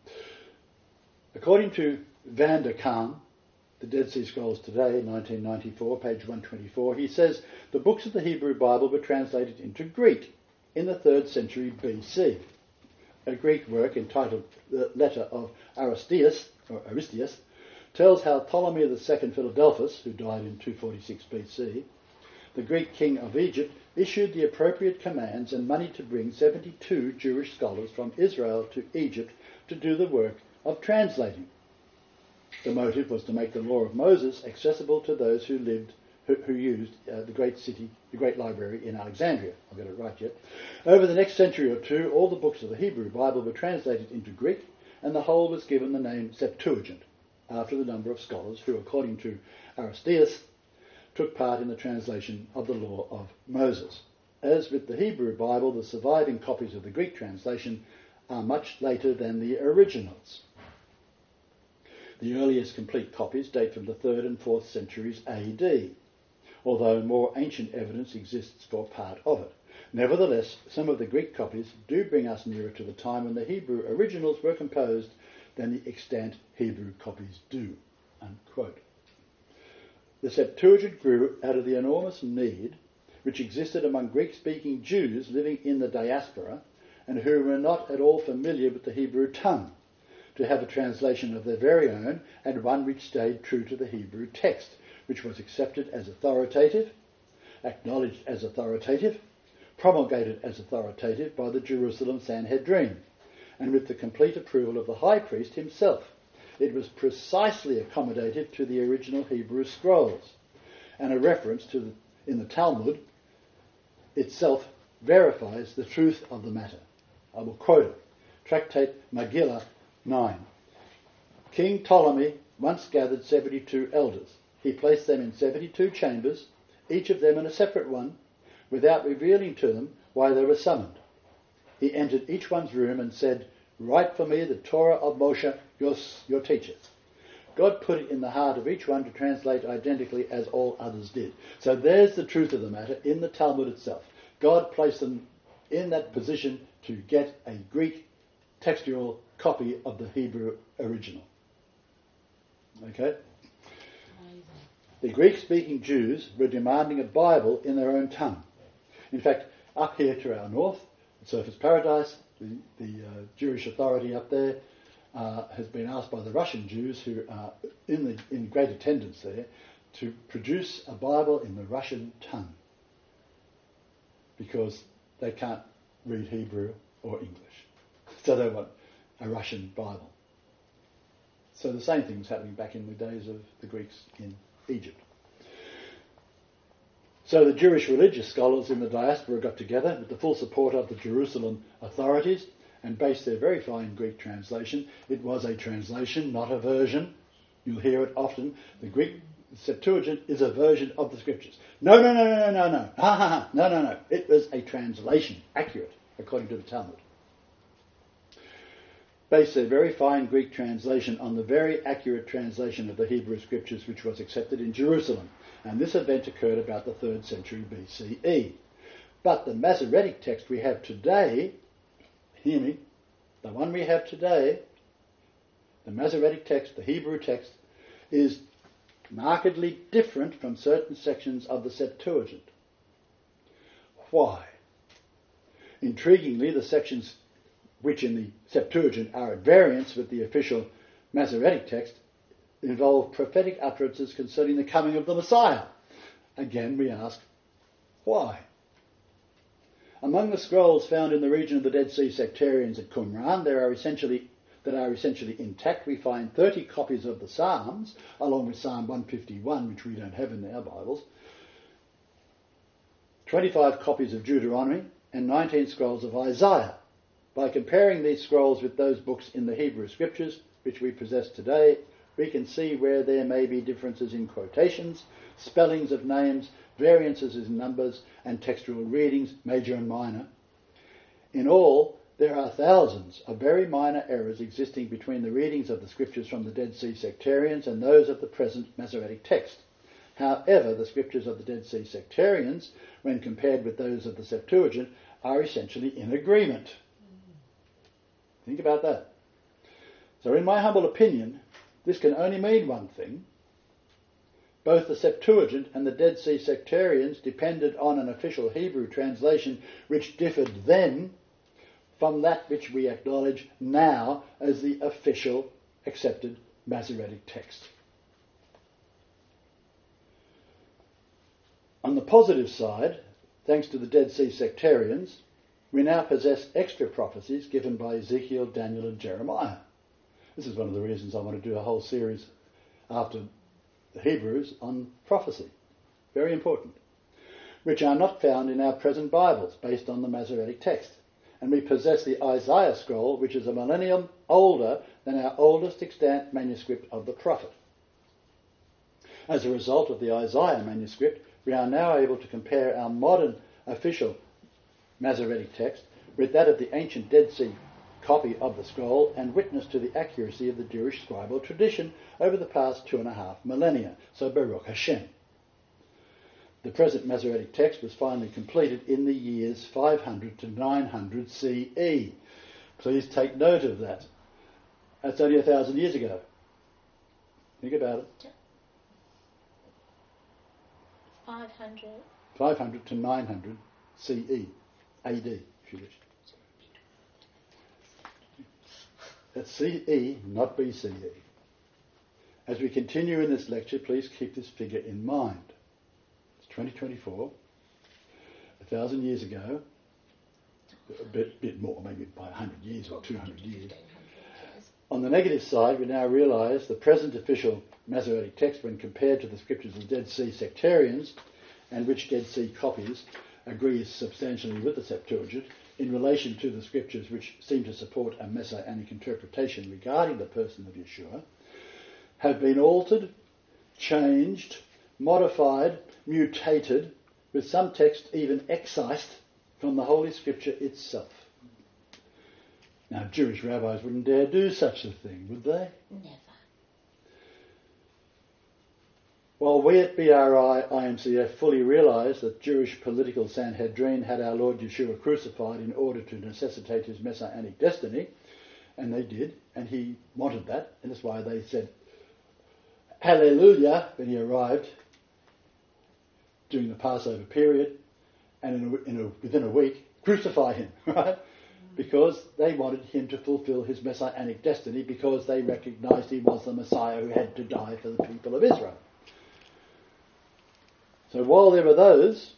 Speaker 1: According to Van der Kam, The Dead Sea Scrolls Today, 1994, page 124, he says the books of the Hebrew Bible were translated into Greek in the 3rd century BC. A Greek work entitled The Letter of Aristeas tells how Ptolemy II Philadelphus, who died in 246 BC, the Greek king of Egypt, issued the appropriate commands and money to bring 72 Jewish scholars from Israel to Egypt to do the work of translating. The motive was to make the law of Moses accessible to those who used the great library in Alexandria. I'll get it right yet. Over the next century or two, all the books of the Hebrew Bible were translated into Greek, and the whole was given the name Septuagint, after the number of scholars who, according to Aristeas, took part in the translation of the law of Moses. As with the Hebrew Bible, the surviving copies of the Greek translation are much later than the originals. The earliest complete copies date from the 3rd and 4th centuries AD, although more ancient evidence exists for part of it. Nevertheless, some of the Greek copies do bring us nearer to the time when the Hebrew originals were composed than the extant Hebrew copies do." Unquote. The Septuagint grew out of the enormous need which existed among Greek-speaking Jews living in the diaspora and who were not at all familiar with the Hebrew tongue, to have a translation of their very own and one which stayed true to the Hebrew text, which was accepted as authoritative, acknowledged as authoritative, promulgated as authoritative by the Jerusalem Sanhedrin, and with the complete approval of the high priest himself. It was precisely accommodative to the original Hebrew scrolls, and a reference in the Talmud itself verifies the truth of the matter. I will quote it. Tractate Megillah 9. King Ptolemy once gathered 72 elders. He placed them in 72 chambers, each of them in a separate one, without revealing to them why they were summoned. He entered each one's room and said, "Write for me the Torah of Moshe, your teacher." God put it in the heart of each one to translate identically as all others did. So there's the truth of the matter in the Talmud itself. God placed them in that position to get a Greek textual copy of the Hebrew original. Okay? The Greek-speaking Jews were demanding a Bible in their own tongue. In fact, up here to our north, at Surfers Paradise, the Jewish authority up there has been asked by the Russian Jews who are in great attendance there to produce a Bible in the Russian tongue because they can't read Hebrew or English. So they want a Russian Bible. So the same thing was happening back in the days of the Greeks in Egypt. So the Jewish religious scholars in the diaspora got together with the full support of the Jerusalem authorities and based their very fine Greek translation. It was a translation, not a version. You'll hear it often. The Greek Septuagint is a version of the Scriptures. No. No. It was a translation, accurate, according to the Talmud. Based their very fine Greek translation on the very accurate translation of the Hebrew Scriptures which was accepted in Jerusalem. And this event occurred about the 3rd century BCE. But the Masoretic text we have today, hear me, the one we have today, the Masoretic text, the Hebrew text, is markedly different from certain sections of the Septuagint. why. Intriguingly, the sections which in the Septuagint are at variance with the official Masoretic text involve prophetic utterances concerning the coming of the Messiah. Again, we ask, why? Among the scrolls found in the region of the Dead Sea sectarians at Qumran, that are essentially intact, we find 30 copies of the Psalms, along with Psalm 151, which we don't have in our Bibles, 25 copies of Deuteronomy, and 19 scrolls of Isaiah. By comparing these scrolls with those books in the Hebrew Scriptures, which we possess today, we can see where there may be differences in quotations, spellings of names, variances in numbers, and textual readings, major and minor. In all, there are thousands of very minor errors existing between the readings of the Scriptures from the Dead Sea sectarians and those of the present Masoretic text. However, the Scriptures of the Dead Sea sectarians, when compared with those of the Septuagint, are essentially in agreement. Think about that. So in my humble opinion, this can only mean one thing. Both the Septuagint and the Dead Sea sectarians depended on an official Hebrew translation which differed then from that which we acknowledge now as the official accepted Masoretic text. On the positive side, thanks to the Dead Sea sectarians, we now possess extra prophecies given by Ezekiel, Daniel and Jeremiah. This is one of the reasons I want to do a whole series after the Hebrews on prophecy. Very important. Which are not found in our present Bibles, based on the Masoretic text. And we possess the Isaiah scroll, which is a millennium older than our oldest extant manuscript of the prophet. As a result of the Isaiah manuscript, we are now able to compare our modern official Masoretic text with that of the ancient Dead Sea copy of the scroll and witness to the accuracy of the Jewish scribal tradition over the past 2.5 millennia. So Baruch Hashem. The present Masoretic text was finally completed in the years 500 to 900 CE. Please take note of that. That's only 1,000 years ago. Think about it. 500 to 900 CE. AD, if you wish. That's CE, not BCE. As we continue in this lecture, please keep this figure in mind. It's 2024, 1,000 years ago, a bit more, maybe by 100 years or 200 years. On the negative side, we now realise the present official Masoretic text, when compared to the scriptures of the Dead Sea sectarians, and which Dead Sea copies agrees substantially with the Septuagint in relation to the scriptures which seem to support a messianic interpretation regarding the person of Yeshua, have been altered, changed, modified, mutated, with some text even excised from the Holy Scripture itself. Now, Jewish rabbis wouldn't dare do such a thing, would they?
Speaker 2: Never.
Speaker 1: While we at BRI IMCF fully realise that Jewish political Sanhedrin had our Lord Yeshua crucified in order to necessitate his messianic destiny, and they did, and he wanted that, and that's why they said Hallelujah when he arrived during the Passover period, and within a week, crucify him, right? Because they wanted him to fulfill his messianic destiny, because they recognised he was the Messiah who had to die for the people of Israel. So while there were those,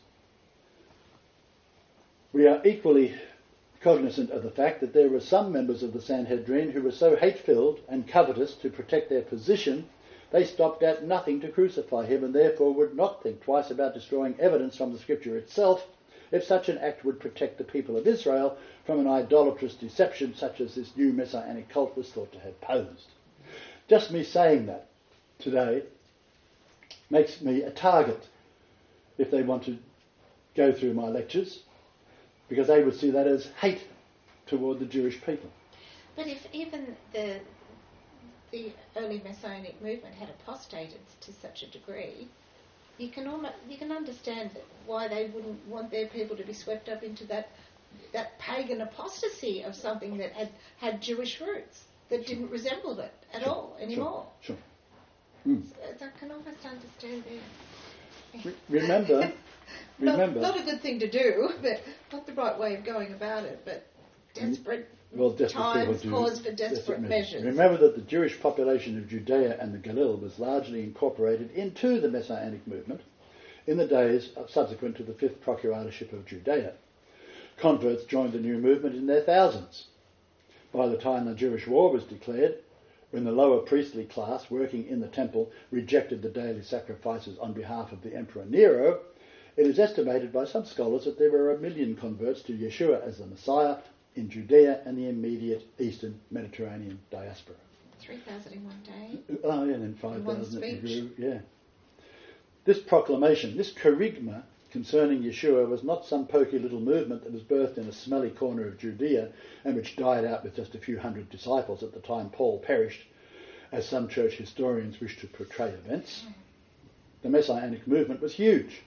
Speaker 1: we are equally cognizant of the fact that there were some members of the Sanhedrin who were so hate-filled and covetous to protect their position, they stopped at nothing to crucify him, and therefore would not think twice about destroying evidence from the Scripture itself if such an act would protect the people of Israel from an idolatrous deception such as this new messianic cult was thought to have posed. Just me saying that today makes me a target if they want to go through my lectures, because they would see that as hate toward the Jewish people.
Speaker 2: But if even the early Messianic movement had apostated to such a degree, you can understand why they wouldn't want their people to be swept up into that pagan apostasy of something that had Jewish roots, that didn't resemble it at all anymore.
Speaker 1: Sure.
Speaker 2: So I can almost understand their...
Speaker 1: Remember, remember...
Speaker 2: Not a good thing to do, but not the right way of going about it, but desperate times cause for desperate measures.
Speaker 1: Remember that the Jewish population of Judea and the Galilee was largely incorporated into the Messianic movement in the days subsequent to the fifth procuratorship of Judea. Converts joined the new movement in their thousands. By the time the Jewish war was declared, when the lower priestly class working in the temple rejected the daily sacrifices on behalf of the Emperor Nero, it is estimated by some scholars that there were 1 million converts to Yeshua as the Messiah in Judea and the immediate eastern Mediterranean diaspora.
Speaker 2: 3,000 in one day.
Speaker 1: Oh, yeah, and then 5,000 at Hebrew. Yeah. This proclamation, this kerygma concerning Yeshua was not some pokey little movement that was birthed in a smelly corner of Judea and which died out with just a few hundred disciples at the time Paul perished, as some church historians wish to portray events. The Messianic movement was huge.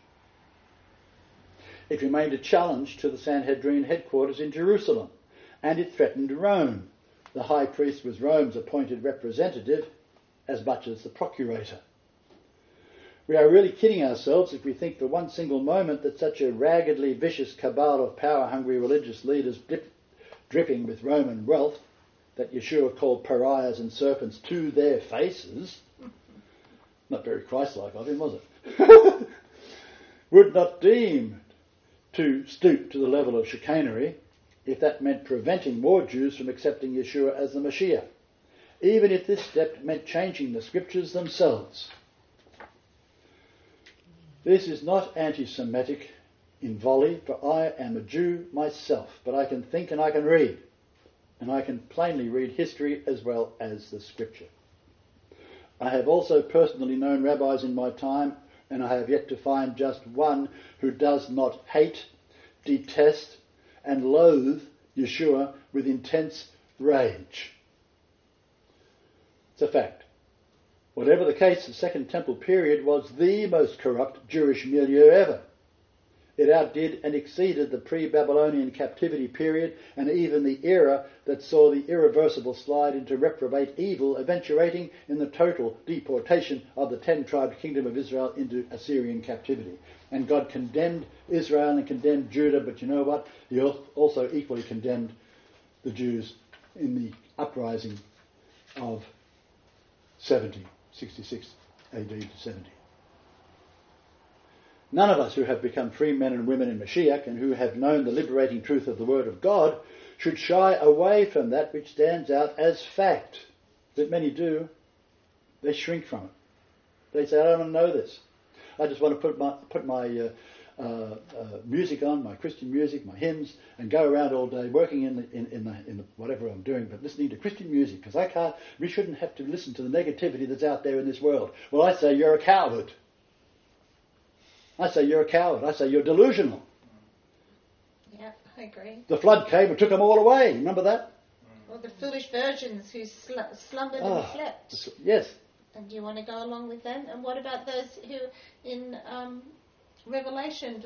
Speaker 1: It remained a challenge to the Sanhedrin headquarters in Jerusalem, and it threatened Rome. The high priest was Rome's appointed representative as much as the procurator. We are really kidding ourselves if we think for one single moment that such a raggedly vicious cabal of power-hungry religious leaders dripping with Roman wealth that Yeshua called pariahs and serpents to their faces, not very Christ-like of him, was it, would not deem to stoop to the level of chicanery if that meant preventing more Jews from accepting Yeshua as the Messiah, even if this step meant changing the scriptures themselves. This is not anti-Semitic in volley, for I am a Jew myself, but I can think and I can read, and I can plainly read history as well as the scripture. I have also personally known rabbis in my time, and I have yet to find just one who does not hate, detest, and loathe Yeshua with intense rage. It's a fact. Whatever the case, the Second Temple period was the most corrupt Jewish milieu ever. It outdid and exceeded the pre-Babylonian captivity period and even the era that saw the irreversible slide into reprobate evil, eventuating in the total deportation of the 10-tribe kingdom of Israel into Assyrian captivity. And God condemned Israel and condemned Judah, but you know what? He also equally condemned the Jews in the uprising of 66 AD to 70. None of us who have become free men and women in Mashiach and who have known the liberating truth of the Word of God should shy away from that which stands out as fact. But many do. They shrink from it. They say, I don't want to know this. I just want to put my music on, my Christian music, my hymns, and go around all day working in the whatever I'm doing, but listening to Christian music, because we shouldn't have to listen to the negativity that's out there in this world. Well, I say you're a coward. I say you're a coward. I say you're delusional.
Speaker 2: Yeah, I agree.
Speaker 1: The flood came and took them all away. Remember that?
Speaker 2: Or the foolish virgins who slumbered and slept.
Speaker 1: Yes.
Speaker 2: And do you want to go along with them? And what about those who in Revelation,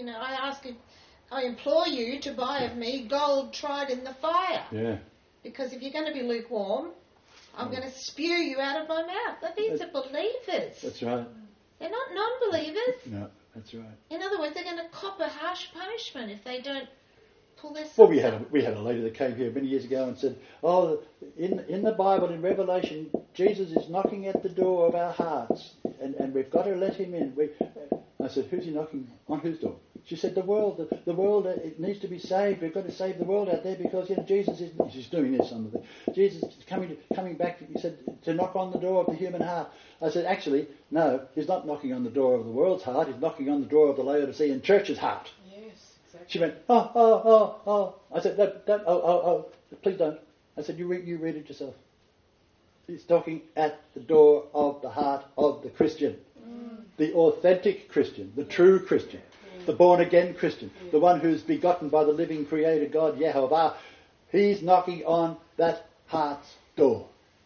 Speaker 2: I implore you to buy of me gold tried in the fire.
Speaker 1: Yeah.
Speaker 2: Because if you're going to be lukewarm, I'm going to spew you out of my mouth. These are believers.
Speaker 1: That's right.
Speaker 2: They're not non-believers.
Speaker 1: No, that's right.
Speaker 2: In other words, they're going to cop a harsh punishment if they don't pull their socks
Speaker 1: Well, we had a lady that came here many years ago and said, in the Bible, in Revelation, Jesus is knocking at the door of our hearts, and we've got to let him in. I said, who's he knocking on? Whose door? She said, the world. The world, it needs to be saved. We've got to save the world out there because Jesus is. She's doing this on the thing. Jesus is coming back. He said to knock on the door of the human heart. I said, actually, no. He's not knocking on the door of the world's heart. He's knocking on the door of the Laodicean church's heart.
Speaker 4: Yes, exactly.
Speaker 1: She went, oh. I said, don't, please don't. I said, you read it yourself. He's knocking at the door of the heart of the Christian. The authentic Christian, the true Christian, the born-again Christian, the one who's begotten by the living Creator God, Yehovah. He's knocking on that heart's door.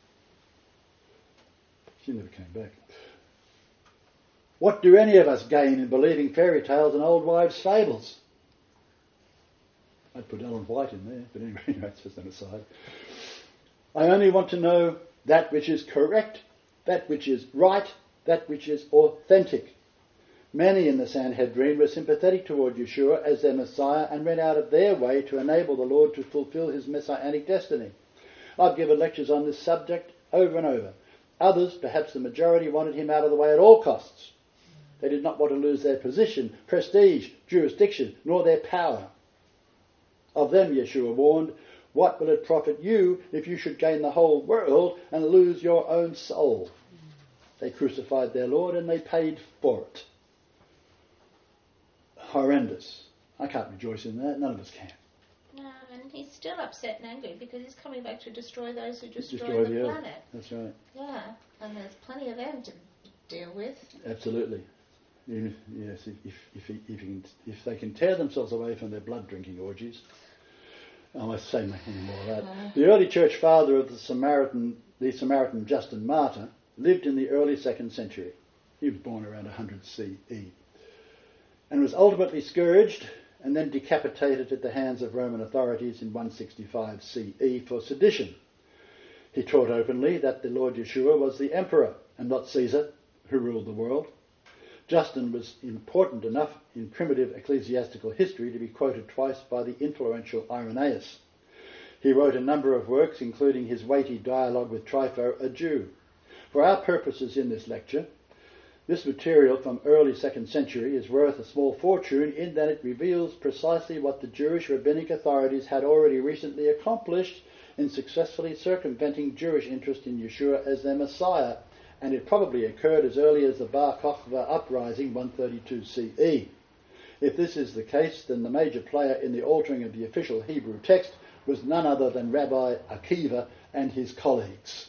Speaker 1: She never came back. What do any of us gain in believing fairy tales and old wives' fables? I'd put Ellen White in there, but anyway, that's just an aside. I only want to know that which is correct, that which is right, that which is authentic. Many in the Sanhedrin were sympathetic toward Yeshua as their Messiah and went out of their way to enable the Lord to fulfill his messianic destiny. I've given lectures on this subject over and over. Others, perhaps the majority, wanted him out of the way at all costs. They did not want to lose their position, prestige, jurisdiction, nor their power. Of them, Yeshua warned, "What will it profit you if you should gain the whole world and lose your own soul?" They crucified their Lord and they paid for it. Horrendous. I can't rejoice in that. None of us can.
Speaker 2: No, and he's still upset and angry because he's coming back to destroy those who destroy the planet.
Speaker 1: That's right.
Speaker 2: Yeah, and there's plenty of them to deal with.
Speaker 1: Absolutely. Yes, if they can tear themselves away from their blood-drinking orgies, I won't say anything more of that. The early church father of the Samaritan Justin Martyr lived in the early 2nd century. He was born around 100 CE and was ultimately scourged and then decapitated at the hands of Roman authorities in 165 CE for sedition. He taught openly that the Lord Yeshua was the emperor and not Caesar who ruled the world. Justin was important enough in primitive ecclesiastical history to be quoted twice by the influential Irenaeus. He wrote a number of works, including his weighty dialogue with Trypho, a Jew. For our purposes in this lecture, this material from early 2nd century is worth a small fortune in that it reveals precisely what the Jewish rabbinic authorities had already recently accomplished in successfully circumventing Jewish interest in Yeshua as their Messiah, and it probably occurred as early as the Bar Kokhba uprising 132 CE. If this is the case, then the major player in the altering of the official Hebrew text was none other than Rabbi Akiva and his colleagues.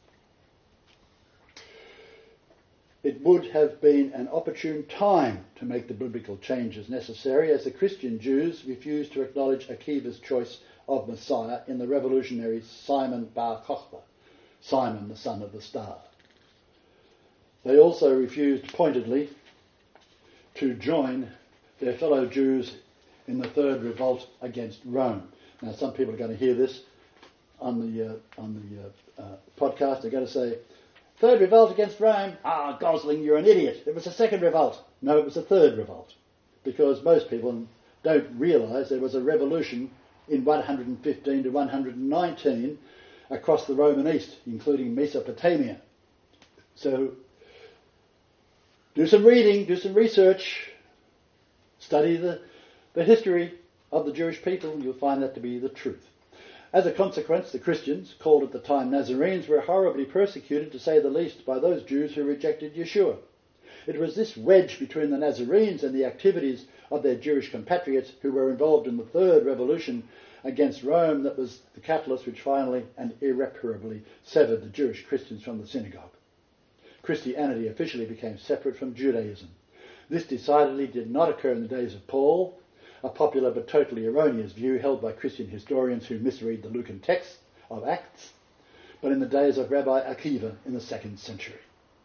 Speaker 1: It would have been an opportune time to make the biblical changes necessary, as the Christian Jews refused to acknowledge Akiva's choice of Messiah in the revolutionary Simon Bar Kokhba, Simon the son of the star. They also refused pointedly to join their fellow Jews in the third revolt against Rome. Now, some people are going to hear this on the podcast. They're going to say, "Third revolt against Rome? Ah, Gosling, you're an idiot. It was a second revolt." No, it was a third revolt, because most people don't realise there was a revolution in 115 to 119 across the Roman East, including Mesopotamia. So, do some reading, do some research, study the history of the Jewish people, and you'll find that to be the truth. As a consequence, the Christians, called at the time Nazarenes, were horribly persecuted, to say the least, by those Jews who rejected Yeshua. It was this wedge between the Nazarenes and the activities of their Jewish compatriots who were involved in the third revolution against Rome that was the catalyst which finally and irreparably severed the Jewish Christians from the synagogue. Christianity officially became separate from Judaism. This decidedly did not occur in the days of Paul, a popular but totally erroneous view held by Christian historians who misread the Lucan text of Acts, but in the days of Rabbi Akiva in the 2nd century.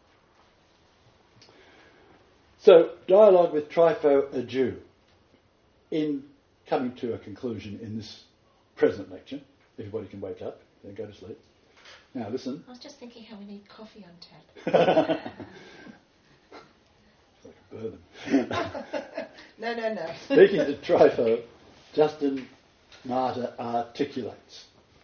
Speaker 1: So, dialogue with Trypho, a Jew. In coming to a conclusion in this present lecture, everybody can wake up and go to sleep. Now listen.
Speaker 2: I was just thinking how we need coffee on tap.
Speaker 1: It's like a bourbon.
Speaker 2: No.
Speaker 1: Speaking to Trypho, Justin Martyr articulates,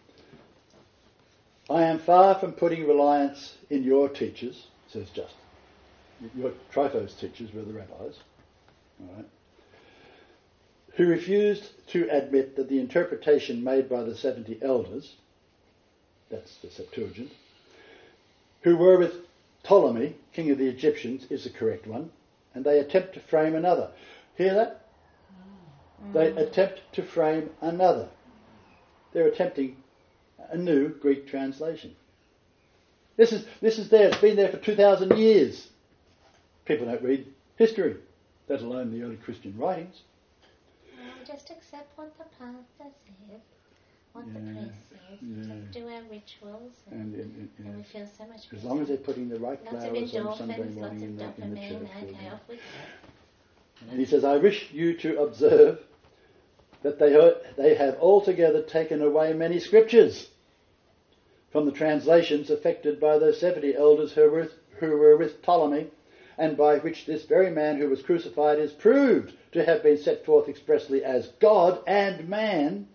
Speaker 1: "I am far from putting reliance in your teachers," says Justin. Trypho's teachers were the rabbis, all right, "who refused to admit that the interpretation made by the 70 elders," that's the Septuagint, "who were with Ptolemy, king of the Egyptians, is the correct one, and they attempt to frame another." Hear that? They attempt to frame another. They're attempting a new Greek translation. This is there. It's been there for 2,000 years. People don't read history, let alone the early Christian writings.
Speaker 2: We just accept what the pastor says, what the priest says. Just do our rituals, and we feel so much better.
Speaker 1: As long as they're putting the right
Speaker 2: lots
Speaker 1: flowers
Speaker 2: of
Speaker 1: on Sunday
Speaker 2: endorphins,
Speaker 1: morning
Speaker 2: lots of
Speaker 1: in the
Speaker 2: dopamine.
Speaker 1: church.
Speaker 2: Okay, off we go.
Speaker 1: And he says, "I wish you to observe that they have altogether taken away many scriptures from the translations effected by those 70 elders who were with Ptolemy, and by which this very man who was crucified is proved to have been set forth expressly as God and man,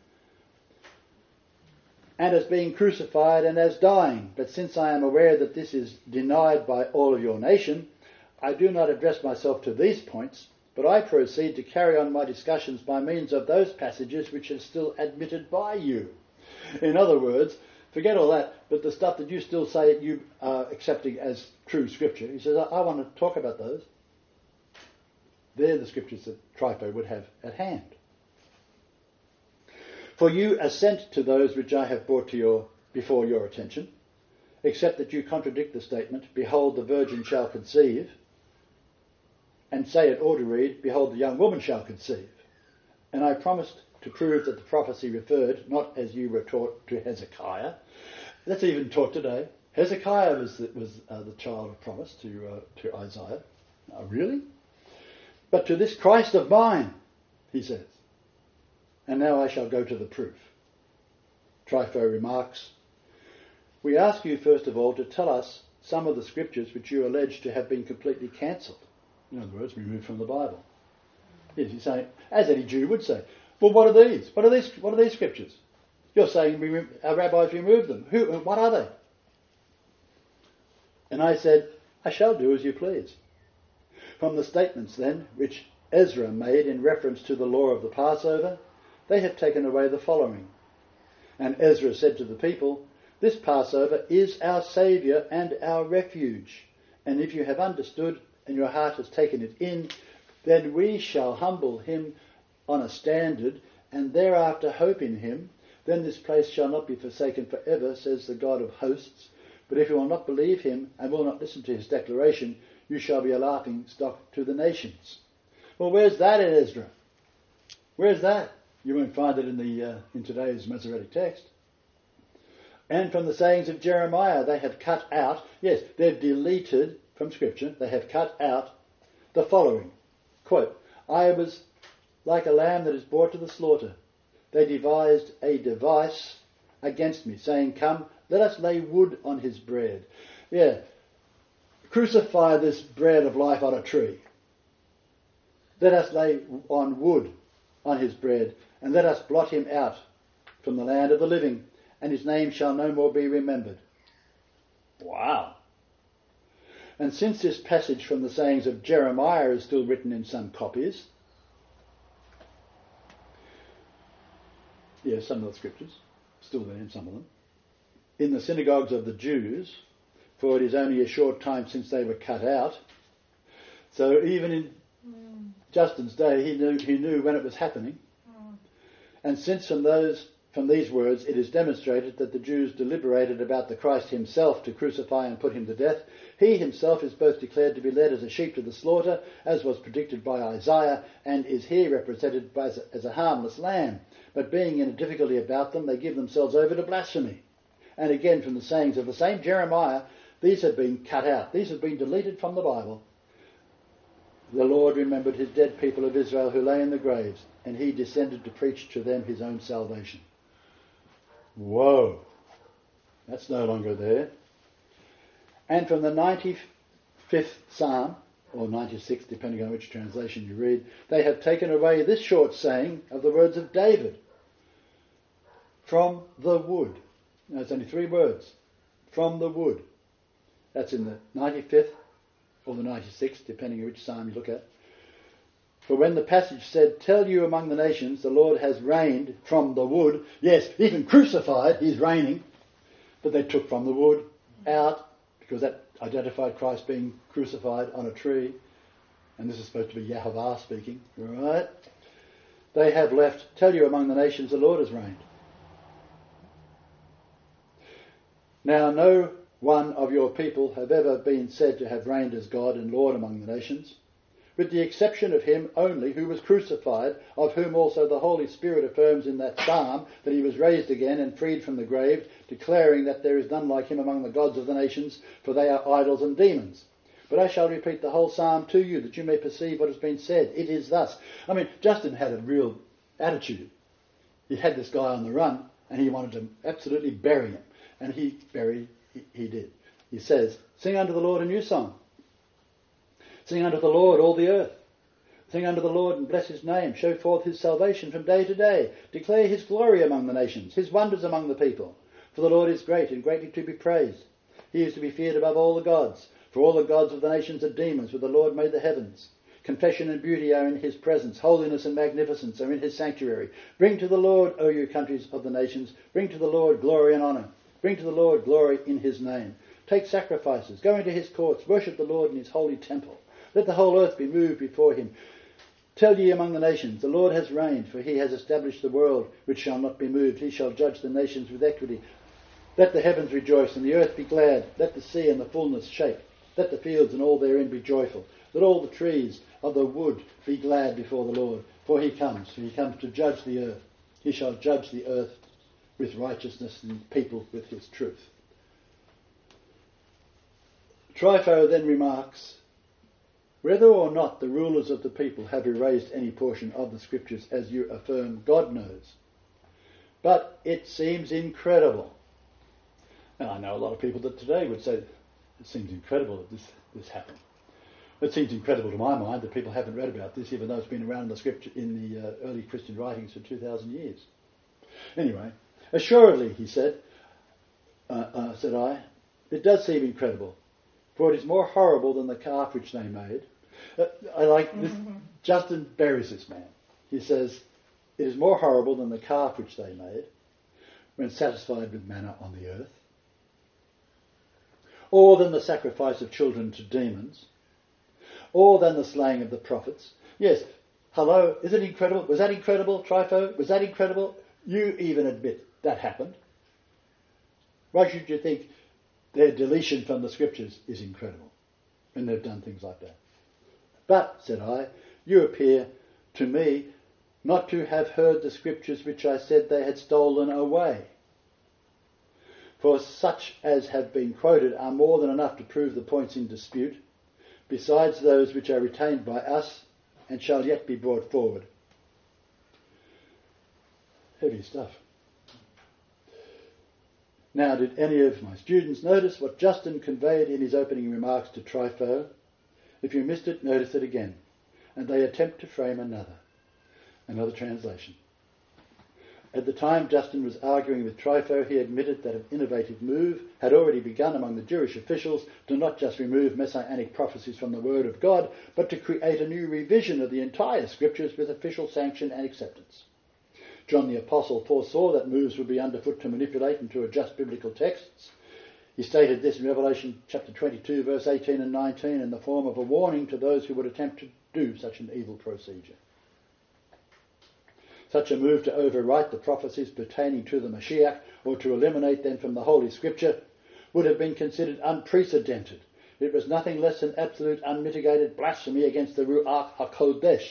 Speaker 1: and as being crucified and as dying. But since I am aware that this is denied by all of your nation, I do not address myself to these points, but I proceed to carry on my discussions by means of those passages which are still admitted by you. In other words, forget all that, but the stuff that you still say you are accepting as true scripture, he says, I want to talk about those. They're the scriptures that Trypho would have at hand. For you assent to those which I have brought to before your attention, except that you contradict the statement, behold, the virgin shall conceive, and say it ought to read, behold, the young woman shall conceive. And I promised to prove that the prophecy referred, not as you were taught, to Hezekiah. That's even taught today. Hezekiah was the child of promise to Isaiah. Really? But to this Christ of mine, he says. And now I shall go to the proof. Trypho remarks, we ask you first of all to tell us some of the scriptures which you allege to have been completely cancelled. In other words, removed from the Bible. Yes, he's saying, as any Jew would say, well, what are these? What are these scriptures? You're saying our rabbis removed them. What are they? And I said, I shall do as you please. From the statements then, which Ezra made in reference to the law of the Passover, they have taken away the following. And Ezra said to the people, this Passover is our Saviour and our refuge. And if you have understood and your heart has taken it in, then we shall humble him on a standard, and thereafter hope in him. Then this place shall not be forsaken forever, says the God of hosts. But if you will not believe him and will not listen to his declaration, you shall be a laughing stock to the nations. Well, where's that in Ezra? Where's that? You won't find it in today's Masoretic text. And from the sayings of Jeremiah, they have cut out, yes, they've deleted from Scripture, they have cut out the following. Quote, I was like a lamb that is brought to the slaughter. They devised a device against me, saying, come, let us lay wood on his bread. Yeah, crucify this bread of life on a tree. Let us lay on wood on his bread, and let us blot him out from the land of the living, and his name shall no more be remembered. Wow. And since this passage from the sayings of Jeremiah is still written in some copies, yes, some of the scriptures, still there in some of them, in the synagogues of the Jews, for it is only a short time since they were cut out. So even in Justin's day, he knew when it was happening. And since from these words it is demonstrated that the Jews deliberated about the Christ himself to crucify and put him to death, he himself is both declared to be led as a sheep to the slaughter, as was predicted by Isaiah, and is here represented as a harmless lamb. But being in a difficulty about them, they give themselves over to blasphemy. And again, from the sayings of the same Jeremiah, these have been cut out. These have been deleted from the Bible. The Lord remembered his dead people of Israel who lay in the graves, and he descended to preach to them his own salvation. Whoa! That's no longer there. And from the 95th Psalm, or 96th, depending on which translation you read, they have taken away this short saying of the words of David. From the wood. Now, it's only 3 words. From the wood. That's in the 95th or the 96th, depending on which psalm you look at. For when the passage said, tell you among the nations, the Lord has reigned from the wood. Yes, even crucified, he's reigning. But they took from the wood out, because that identified Christ being crucified on a tree. And this is supposed to be Yahovah speaking, right? They have left, tell you among the nations, the Lord has reigned. Now no one of your people have ever been said to have reigned as God and Lord among the nations, with the exception of him only who was crucified, of whom also the Holy Spirit affirms in that psalm that he was raised again and freed from the grave, declaring that there is none like him among the gods of the nations, for they are idols and demons. But I shall repeat the whole psalm to you, that you may perceive what has been said. It is thus. I mean, Justin had a real attitude. He had this guy on the run, and he wanted to absolutely bury him. And he did. He says, sing unto the Lord a new song. Sing unto the Lord, all the earth. Sing unto the Lord and bless his name. Show forth his salvation from day to day. Declare his glory among the nations, his wonders among the people. For the Lord is great and greatly to be praised. He is to be feared above all the gods. For all the gods of the nations are demons, but the Lord made the heavens. Confession and beauty are in his presence. Holiness and magnificence are in his sanctuary. Bring to the Lord, O you countries of the nations. Bring to the Lord glory and honour. Bring to the Lord glory in his name. Take sacrifices. Go into his courts. Worship the Lord in his holy temple. Let the whole earth be moved before him. Tell ye among the nations, the Lord has reigned, for he has established the world, which shall not be moved. He shall judge the nations with equity. Let the heavens rejoice, and the earth be glad. Let the sea and the fullness shake. Let the fields and all therein be joyful. Let all the trees of the wood be glad before the Lord. For he comes to judge the earth. He shall judge the earth with righteousness and people with his truth. Trypho then remarks, whether or not the rulers of the people have erased any portion of the scriptures as you affirm, God knows. But it seems incredible. And I know a lot of people that today would say, it seems incredible that this happened. It seems incredible to my mind that people haven't read about this, even though it's been around in the scripture in the early Christian writings for 2,000 years. Anyway, assuredly, he said, said I, it does seem incredible, for it is more horrible than the calf which they made. I like this. Justin buries this man. He says, it is more horrible than the calf which they made when satisfied with manna on the earth, or than the sacrifice of children to demons, or than the slaying of the prophets. Yes, hello, is it incredible? Was that incredible, Trypho? Was that incredible? You even admit that happened. Why should you think their deletion from the scriptures is incredible when they've done things like that? But, said I, you appear to me not to have heard the scriptures which I said they had stolen away. For such as have been quoted are more than enough to prove the points in dispute, besides those which are retained by us and shall yet be brought forward. Heavy stuff. Now, did any of my students notice what Justin conveyed in his opening remarks to Trypho? If you missed it, notice it again. And they attempt to frame another translation. At the time Justin was arguing with Trypho, he admitted that an innovative move had already begun among the Jewish officials to not just remove messianic prophecies from the Word of God, but to create a new revision of the entire Scriptures with official sanction and acceptance. John the Apostle foresaw that moves would be underfoot to manipulate and to adjust biblical texts. He stated this in Revelation chapter 22, verse 18 and 19, in the form of a warning to those who would attempt to do such an evil procedure. Such a move to overwrite the prophecies pertaining to the Mashiach or to eliminate them from the Holy Scripture would have been considered unprecedented. It was nothing less than absolute unmitigated blasphemy against the Ruach HaKodesh.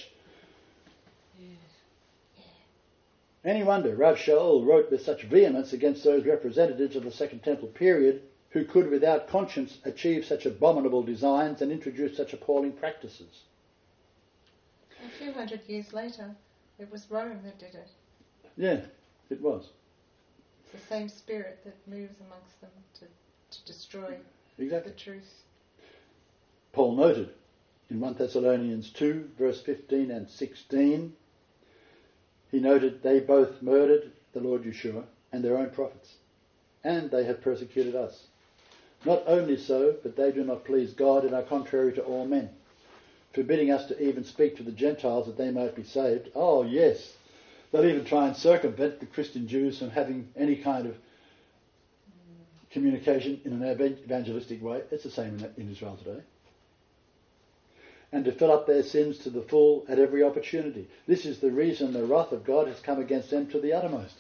Speaker 1: Any wonder Rav Shaul wrote with such vehemence against those representatives of the Second Temple period who could without conscience achieve such abominable designs and introduce such appalling practices.
Speaker 2: A few hundred years later, it was Rome that did it.
Speaker 1: Yeah, it was.
Speaker 2: It's the same spirit that moves amongst them to destroy
Speaker 1: exactly
Speaker 2: the truth.
Speaker 1: Paul noted in 1 Thessalonians 2, verse 15 and 16, he noted they both murdered the Lord Yeshua and their own prophets, and they have persecuted us. Not only so, but they do not please God and are contrary to all men, forbidding us to even speak to the Gentiles that they might be saved. Oh, yes. They'll even try and circumvent the Christian Jews from having any kind of communication in an evangelistic way. It's the same in Israel today. And to fill up their sins to the full at every opportunity. This is the reason the wrath of God has come against them to the uttermost.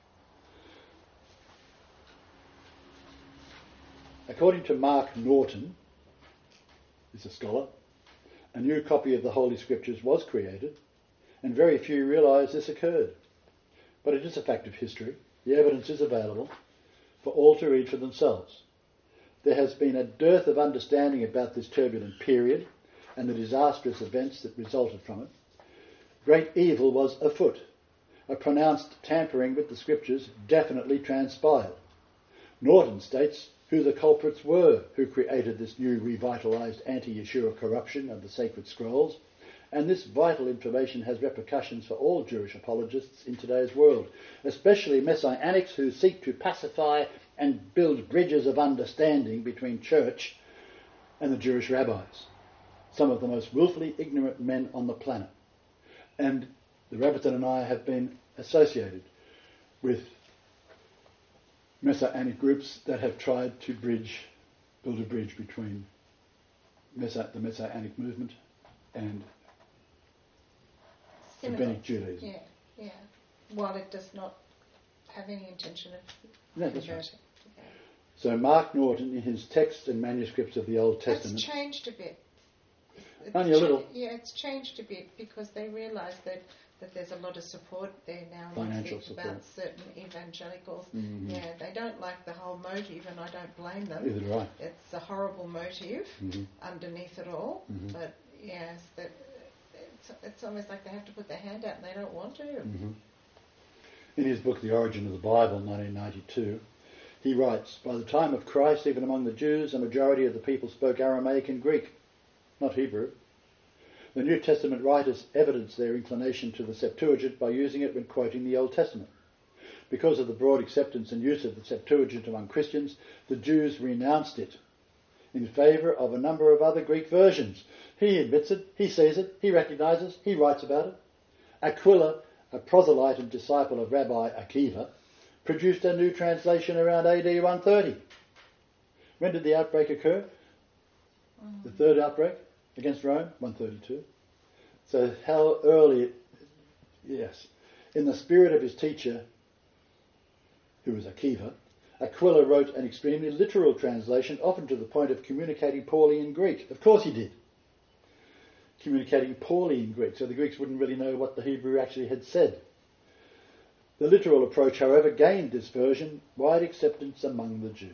Speaker 1: According to Mark Norton, who's a scholar, a new copy of the Holy Scriptures was created, and very few realise this occurred. But it is a fact of history. The evidence is available for all to read for themselves. There has been a dearth of understanding about this turbulent period and the disastrous events that resulted from it. Great evil was afoot. A pronounced tampering with the Scriptures definitely transpired. Norton states, who the culprits were who created this new revitalised anti-Yeshua corruption of the sacred scrolls, and this vital information has repercussions for all Jewish apologists in today's world, especially Messianics who seek to pacify and build bridges of understanding between church and the Jewish rabbis, some of the most willfully ignorant men on the planet. And the Rabbiton and I have been associated with Messianic groups that have tried to build a bridge between the Messianic movement and Rabbinic Judaism.
Speaker 2: Yeah. While it does not have any intention of converting.
Speaker 1: Right. So Mark Norton, in his texts and manuscripts of the Old Testament...
Speaker 2: It's changed a bit.
Speaker 1: Only a little.
Speaker 2: Yeah, it's changed a bit because they realise that there's a lot of support there now.
Speaker 1: Financial support.
Speaker 2: About certain evangelicals.
Speaker 1: Mm-hmm.
Speaker 2: Yeah, they don't like the whole motive, and I don't blame them.
Speaker 1: Either do I.
Speaker 2: It's a horrible motive underneath it all.
Speaker 1: Mm-hmm.
Speaker 2: But yes, it's almost like they have to put their hand out and they don't want to.
Speaker 1: Mm-hmm. In his book, The Origin of the Bible, 1992, he writes, by the time of Christ, even among the Jews, a majority of the people spoke Aramaic and Greek, not Hebrew. The New Testament writers evidence their inclination to the Septuagint by using it when quoting the Old Testament. Because of the broad acceptance and use of the Septuagint among Christians, the Jews renounced it in favour of a number of other Greek versions. He admits it, he sees it, he recognises, he writes about it. Aquila, a proselyte and disciple of Rabbi Akiva, produced a new translation around AD 130. When did the outbreak occur? The third outbreak against Rome, 132. So how early... Yes. In the spirit of his teacher, who was Akiva, Aquila wrote an extremely literal translation, often to the point of communicating poorly in Greek. Of course he did. Communicating poorly in Greek, so the Greeks wouldn't really know what the Hebrew actually had said. The literal approach, however, gained this version wide acceptance among the Jews.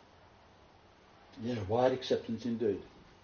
Speaker 1: Yeah, wide acceptance indeed.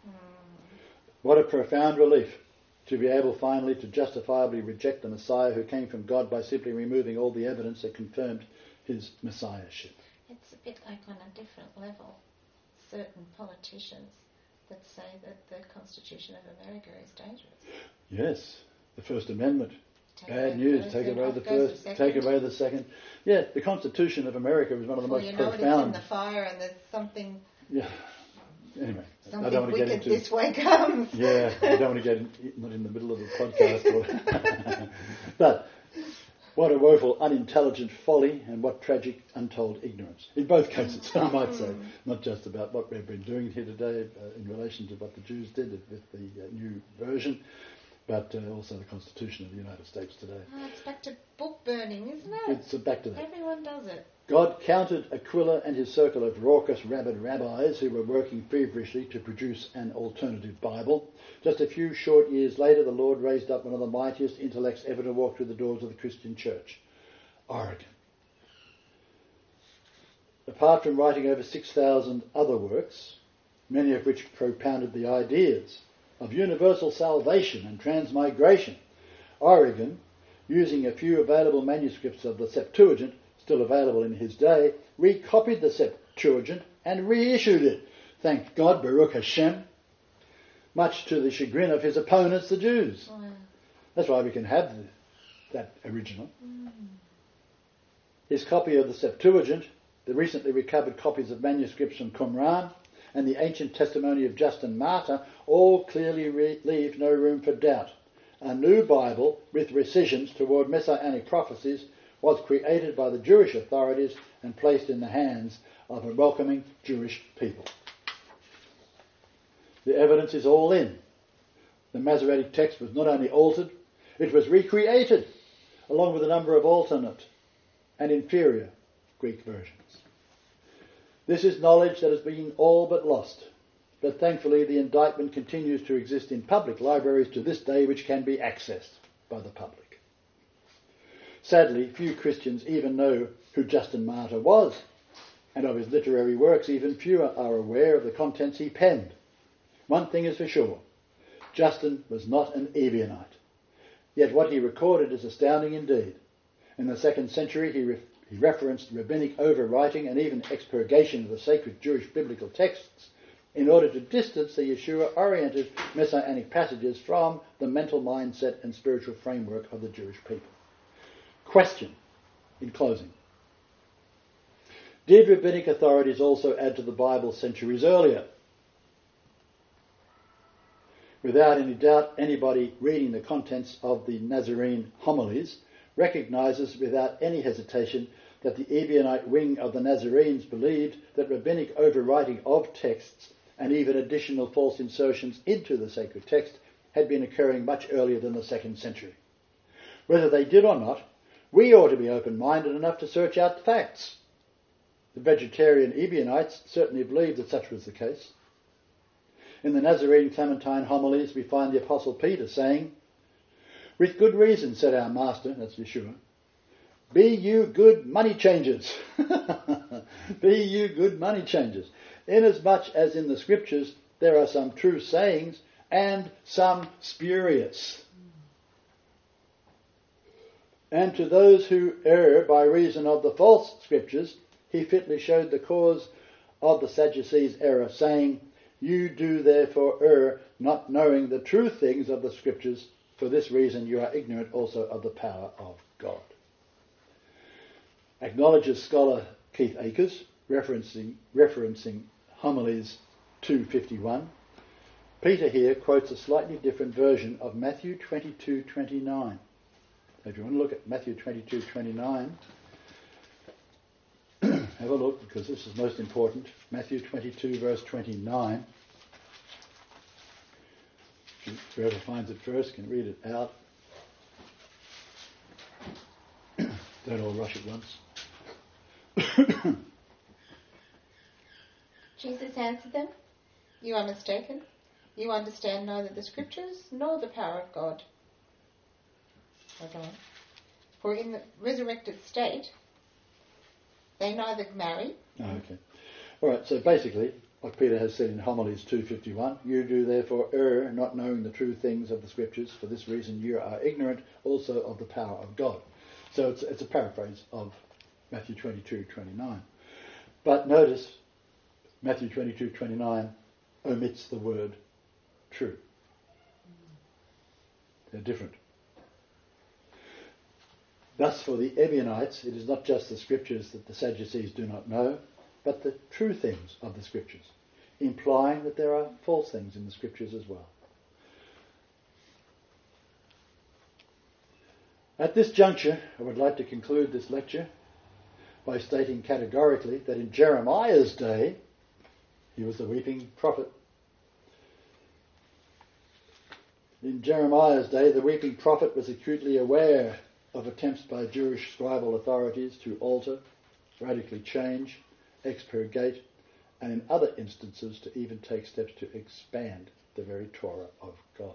Speaker 1: What a profound relief to be able finally to justifiably reject the Messiah who came from God by simply removing all the evidence that confirmed his messiahship.
Speaker 2: It's a bit like on a different level. Certain politicians that say that the Constitution of America is dangerous.
Speaker 1: Yes, the First Amendment. Bad news. Take away the first, take away the second. Yeah, the Constitution of America was one of the most profound.
Speaker 2: It's in the fire and there's something...
Speaker 1: Yeah. Anyway,
Speaker 2: something
Speaker 1: I don't want to get into
Speaker 2: this way comes.
Speaker 1: Yeah, I don't want to get not in the middle of the podcast. But what a woeful, unintelligent folly, and what tragic, untold ignorance. In both cases, I might say, not just about what we've been doing here today in relation to what the Jews did with the new version, but also the Constitution of the United States today.
Speaker 2: Oh, it's back to book burning, isn't it?
Speaker 1: It's back to that.
Speaker 2: Everyone does it.
Speaker 1: God counted Aquila and his circle of raucous, rabid rabbis who were working feverishly to produce an alternative Bible. Just a few short years later, the Lord raised up one of the mightiest intellects ever to walk through the doors of the Christian church, Origen. Apart from writing over 6,000 other works, many of which propounded the ideas of universal salvation and transmigration, Origen, using a few available manuscripts of the Septuagint, still available in his day, recopied the Septuagint and reissued it. Thank God, Baruch Hashem, much to the chagrin of his opponents, the Jews.
Speaker 2: Wow.
Speaker 1: That's why we can have that original. His copy of the Septuagint, the recently recovered copies of manuscripts from Qumran, and the ancient testimony of Justin Martyr all clearly leave no room for doubt. A new Bible with rescissions toward messianic prophecies was created by the Jewish authorities and placed in the hands of a welcoming Jewish people. The evidence is all in. The Masoretic text was not only altered, it was recreated, along with a number of alternate and inferior Greek versions. This is knowledge that has been all but lost, but thankfully the indictment continues to exist in public libraries to this day, which can be accessed by the public. Sadly, few Christians even know who Justin Martyr was, and of his literary works even fewer are aware of the contents he penned. One thing is for sure, Justin was not an Ebionite, yet what he recorded is astounding indeed. In the 2nd century He referenced rabbinic overwriting and even expurgation of the sacred Jewish biblical texts in order to distance the Yeshua-oriented messianic passages from the mental mindset and spiritual framework of the Jewish people. Question, in closing. Did rabbinic authorities also add to the Bible centuries earlier? Without any doubt, anybody reading the contents of the Nazarene homilies recognises without any hesitation that the Ebionite wing of the Nazarenes believed that rabbinic overwriting of texts and even additional false insertions into the sacred text had been occurring much earlier than the 2nd century. Whether they did or not, we ought to be open-minded enough to search out the facts. The vegetarian Ebionites certainly believed that such was the case. In the Nazarene Clementine homilies we find the Apostle Peter saying, "With good reason, said our Master," that's Yeshua, "be you good money changers." Be you good money changers. Inasmuch as in the Scriptures there are some true sayings and some spurious. And to those who err by reason of the false Scriptures, he fitly showed the cause of the Sadducees' error, saying, "You do therefore err, not knowing the true things of the Scriptures. For this reason you are ignorant also of the power of God." Acknowledges scholar Keith Akers, referencing Homilies 251. Peter here quotes a slightly different version of Matthew 22:29. If you want to look at Matthew 22:29, have a look, because this is most important. Matthew 22 verse 29. Whoever finds it first can read it out. Don't all rush at once.
Speaker 2: Jesus answered them, "You are mistaken. You understand neither the Scriptures nor the power of God. Okay. For in the resurrected state, they neither marry."
Speaker 1: Okay. All right, so basically, what Peter has said in Homilies 251, "You do therefore err, not knowing the true things of the Scriptures. For this reason you are ignorant also of the power of God." So it's a paraphrase of Matthew 22:29. But notice, Matthew 22:29 omits the word true. They're different. Thus, for the Ebionites, it is not just the Scriptures that the Sadducees do not know, but the true things of the Scriptures, implying that there are false things in the Scriptures as well. At this juncture, I would like to conclude this lecture by stating categorically that in Jeremiah's day, he was the weeping prophet. In Jeremiah's day, the weeping prophet was acutely aware of attempts by Jewish scribal authorities to alter, radically change, expurgate, and in other instances to even take steps to expand the very Torah of God.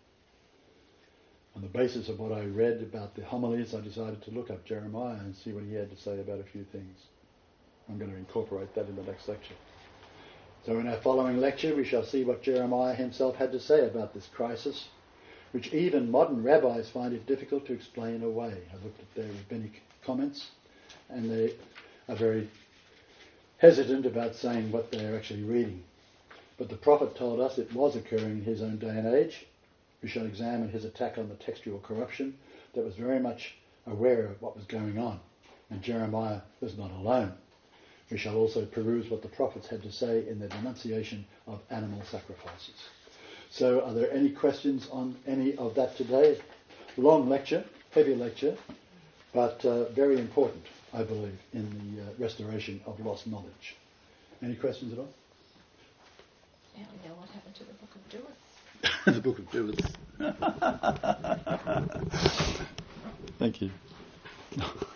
Speaker 1: On the basis of what I read about the homilies, I decided to look up Jeremiah and see what he had to say about a few things. I'm going to incorporate that in the next lecture. So in our following lecture, we shall see what Jeremiah himself had to say about this crisis, which even modern rabbis find it difficult to explain away. I looked at their rabbinic comments, and they are very hesitant about saying what they are actually reading. But the prophet told us it was occurring in his own day and age. We shall examine his attack on the textual corruption that was very much aware of what was going on. And Jeremiah was not alone. We shall also peruse what the prophets had to say in their denunciation of animal sacrifices. So are there any questions on any of that today? Long lecture, heavy lecture, but very important, I believe, in the restoration of lost knowledge. Any questions at all?
Speaker 2: Now we know what happened to the Book of Duas.
Speaker 1: The Book of Duas. Thank you.